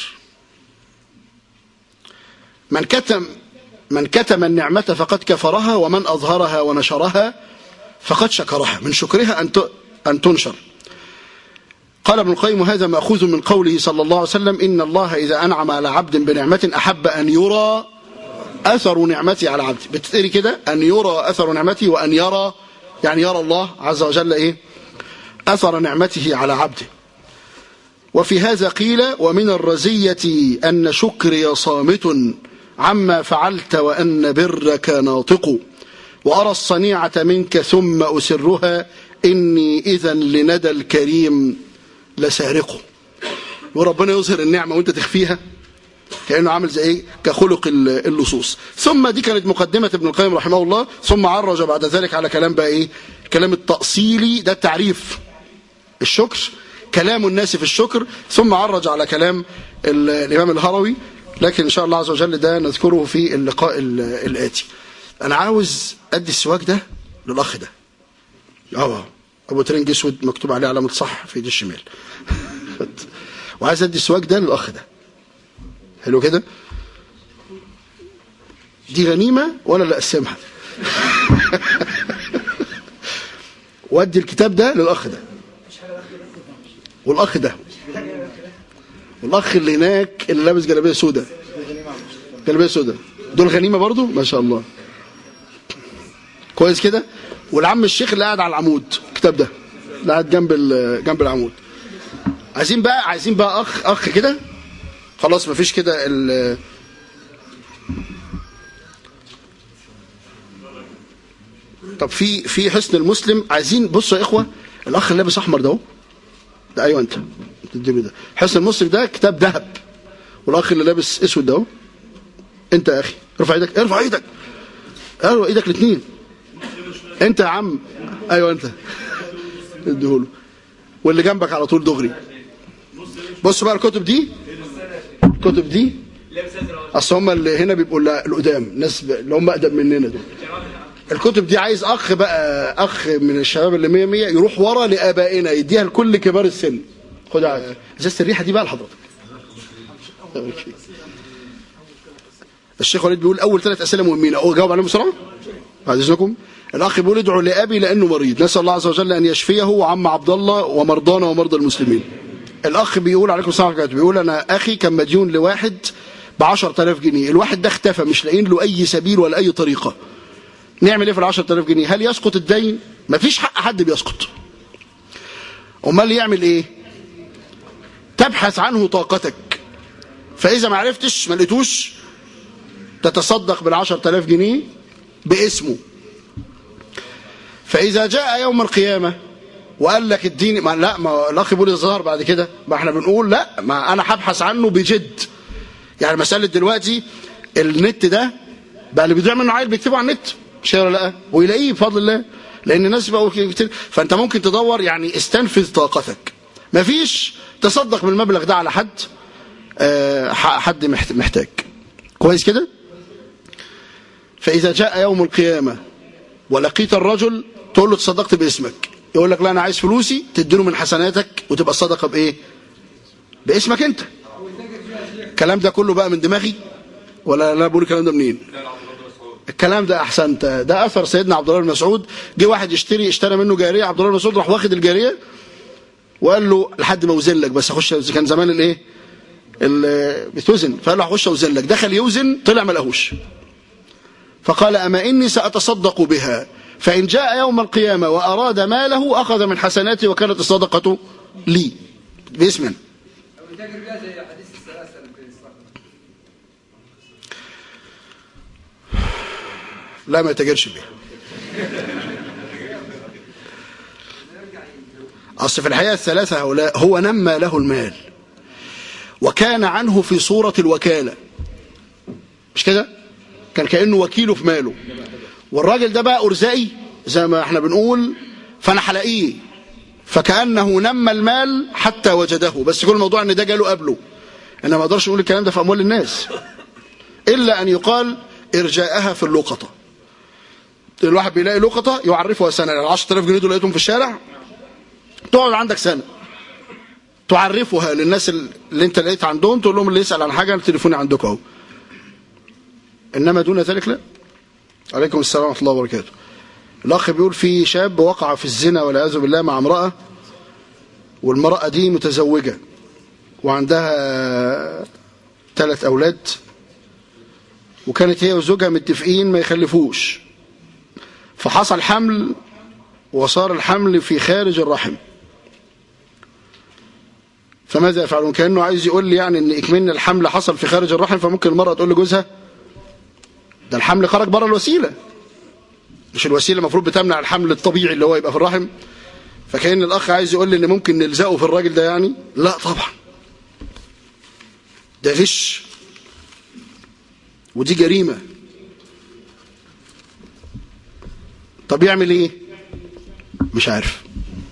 من كتم النعمة فقد كفرها، ومن أظهرها ونشرها فقد شكرها. من شكرها أن تنشر. قال ابن القيم: هذا مأخوذ من قوله صلى الله عليه وسلم: إن الله إذا أنعم على عبد بنعمة أحب أن يرى أثر نعمته على عبده. بتقري كده أن يرى أثر نعمته، وأن يرى يعني يرى الله عز وجل إيه أثر نعمته على عبده. وفي هذا قيل: ومن الرزية أن شكري صامت عما فعلت وأن برك ناطق، وأرى الصنيعة منك ثم أسرها، إني إذا لندى الكريم لسارق. وربنا يظهر النعمة وانت تخفيها، كأنه عامل زي ايه كخلق اللصوص. ثم دي كانت مقدمة ابن القيم رحمه الله، ثم عرج بعد ذلك على كلام بقى ايه كلام التأصيلي، ده التعريف الشكر، كلام الناس في الشكر، ثم عرج على كلام الإمام الهروي. لكن إن شاء الله عز وجل ده نذكره في اللقاء الآتي. أنا عاوز أدي السواك ده للأخ ده، أبو ترنج أسود مكتوب عليه علامة صح في ايد الشمال. وعايز أدي السواك ده للأخ ده. حلو كده؟ دي غنيمة ولا لا أقسمها؟ وأدي الكتاب ده للأخ ده، والأخ ده، والأخ اللي هناك اللي لابس جلابية سوداء، جلابية سوداء، دول غنيمة برضو ما شاء الله. كويس كده؟ والعم الشيخ اللي قاعد على العمود، الكتاب ده اللي قاعد جنب العمود. عايزين بقى أخ كده، خلاص مفيش كده طب في حسن المسلم. عايزين بصوا يا إخوة، الأخ اللي لابس أحمر ده، ده أيوة أنت تديله ده. حسن المسلم ده كتاب ذهب، والأخ اللي لابس أسود ده أنت يا أخي. ارفع ايدك، ارفع ايدك، ارفع ايدك الاثنين. أنت يا عم، أيوة أنت اديهوله. واللي جنبك على طول دغري. بصوا بقى الكتب دي اصل هم اللي هنا بيبقوا القدام، ناس اللي هم اقدم مننا دول. الكتب دي عايز اخ بقى، اخ من الشباب اللي 100 يروح ورا لابائنا يديها لكل كبار السن. خد ازازه الريحه دي بقى لحضرتك. الشيخ وليد بيقول اول 3 اسئله مهمين، جاوب عليهم بسرعه بعد اذنكم. الاخ بيقول: ادعوا لابي لانه مريض، نسال الله عز وجل ان يشفيه وعم عبد الله ومرضانا ومرضى المسلمين. الاخ بيقول: عليكم السلام ورحمه الله، بيقول: انا اخي كان مديون لواحد ب10,000 جنيه، الواحد ده اختفى، مش لاقيين له اي سبيل ولا اي طريقه. نعمل ايه في ال10,000 جنيه؟ هل يسقط الدين؟ مفيش حق حد بيسقط. امال يعمل ايه؟ تبحث عنه طاقتك، فاذا ما عرفتش ما لقيتوش تتصدق بال10,000 جنيه باسمه. فاذا جاء يوم القيامه وقال لك اديني، ما الاخ بيقول الظاهر بعد كده، ما احنا بنقول لا، ما انا هبحث عنه بجد. يعني مساله دلوقتي النت ده بقى اللي بيضيع منه عيل بيكتبه على النت، مش ولا لا؟ ويلاقيه بفضل الله، لان الناس بقوا كتير. فانت ممكن تدور، يعني استنفذ طاقتك. مفيش تصدق بالمبلغ ده على حد محتاج. كويس كده؟ فاذا جاء يوم القيامه ولقيت الرجل تقول له تصدقت باسمك، يقول لك لا انا عايز فلوسي، تديله من حسناتك وتبقى الصدقه بايه؟ باسمك انت. الكلام ده كله بقى من دماغي ولا لا؟ بقول الكلام ده منين؟ الكلام ده احسنت، ده اثر سيدنا عبد الله بن مسعود. جه واحد اشترى منه جاريه، عبد الله بن مسعود راح واخد الجاريه وقال له لحد ما اوزن لك، بس اخش. كان زمان الايه بتوزن، فقال له هخش اوزن لك. دخل يوزن، طلع ما لقاهوش. فقال: اما اني ساتصدق بها، فان جاء يوم القيامه واراد ماله اخذ من حسناته وكانت الصدقه لي باسمنا. لا ما يتاجرش بيها. اصل في الحقيقه الثلاثه هؤلاء هو نمى له المال، وكان عنه في صورة الوكالة، مش كده؟ كان كأنه وكيله في ماله. والراجل ده بقى أرزائي زي ما احنا بنقول، فأنا حلاقيه، فكأنه نمى المال حتى وجده. بس كل الموضوع ان ده جاله قبله. انا ما اقدرش اقول الكلام ده في اموال الناس الا ان يقال ارجاءها في اللقطة. الواحد بيلاقي لقطة يعرفها سنة، 10,000 جنيه دول لقيتهم في الشارع، تقعد عندك سنة تعرفها للناس اللي انت لقيت عندهم، تقول لهم اللي يسأل عن حاجة تليفوني عندكم اهو. انما دون ذلك لا. عليكم السلام ورحمة الله وبركاته. الاخ بيقول في شاب وقع في الزنا والعياذ بالله مع امرأة، والمرأة دي متزوجة وعندها 3 أولاد، وكانت هي وزوجها متفقين ما يخلفوش، فحصل حمل وصار الحمل في خارج الرحم، فماذا يفعلون؟ كأنه عايز يقول لي يعني ان اكمن الحمل حصل في خارج الرحم، فممكن المرأة تقول لجوزها ده الحمل خرج بره الوسيلة، مش الوسيلة المفروض بتمنع الحمل الطبيعي اللي هو يبقى في الرحم. فكأن الأخ عايز يقول لي ان ممكن نلزقه في الراجل ده يعني. لا طبعا، ده غش ودي جريمة. طب يعمل ايه؟ مش عارف.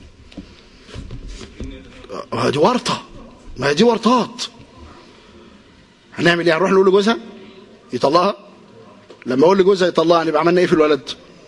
دي ورطة، ما دي ورطات. هنعمل ايه؟ هنروح نقول لجوزها يطلقها؟ لما اقول لجوزها يطلقها هنبقى عملنا ايه في الولد؟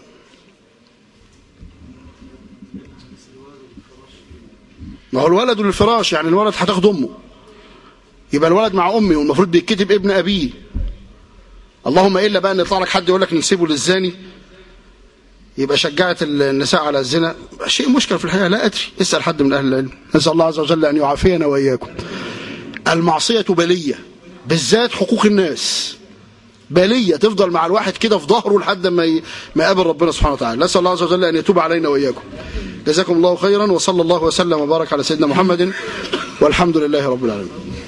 ما هو الولد للفراش، يعني الولد هتاخد امه، يبقى الولد مع امي، والمفروض بيتكتب ابن ابيه. اللهم الا بقى ان يطلع لك حد يقول لك نسيبه للزاني، يبقى شجعت النساء على الزنا. شيء مشكل في الحياه، لا ادري، اسال حد من اهل العلم. نسال الله عز وجل ان يعافينا واياكم. المعصيه بليه، بالذات حقوق الناس بليه، تفضل مع الواحد كده في ظهره لحد ما يقابل ربنا سبحانه وتعالى. نسال الله عز وجل ان يتوب علينا واياكم. جزاكم الله خيرا، وصلى الله وسلم وبارك على سيدنا محمد، والحمد لله رب العالمين.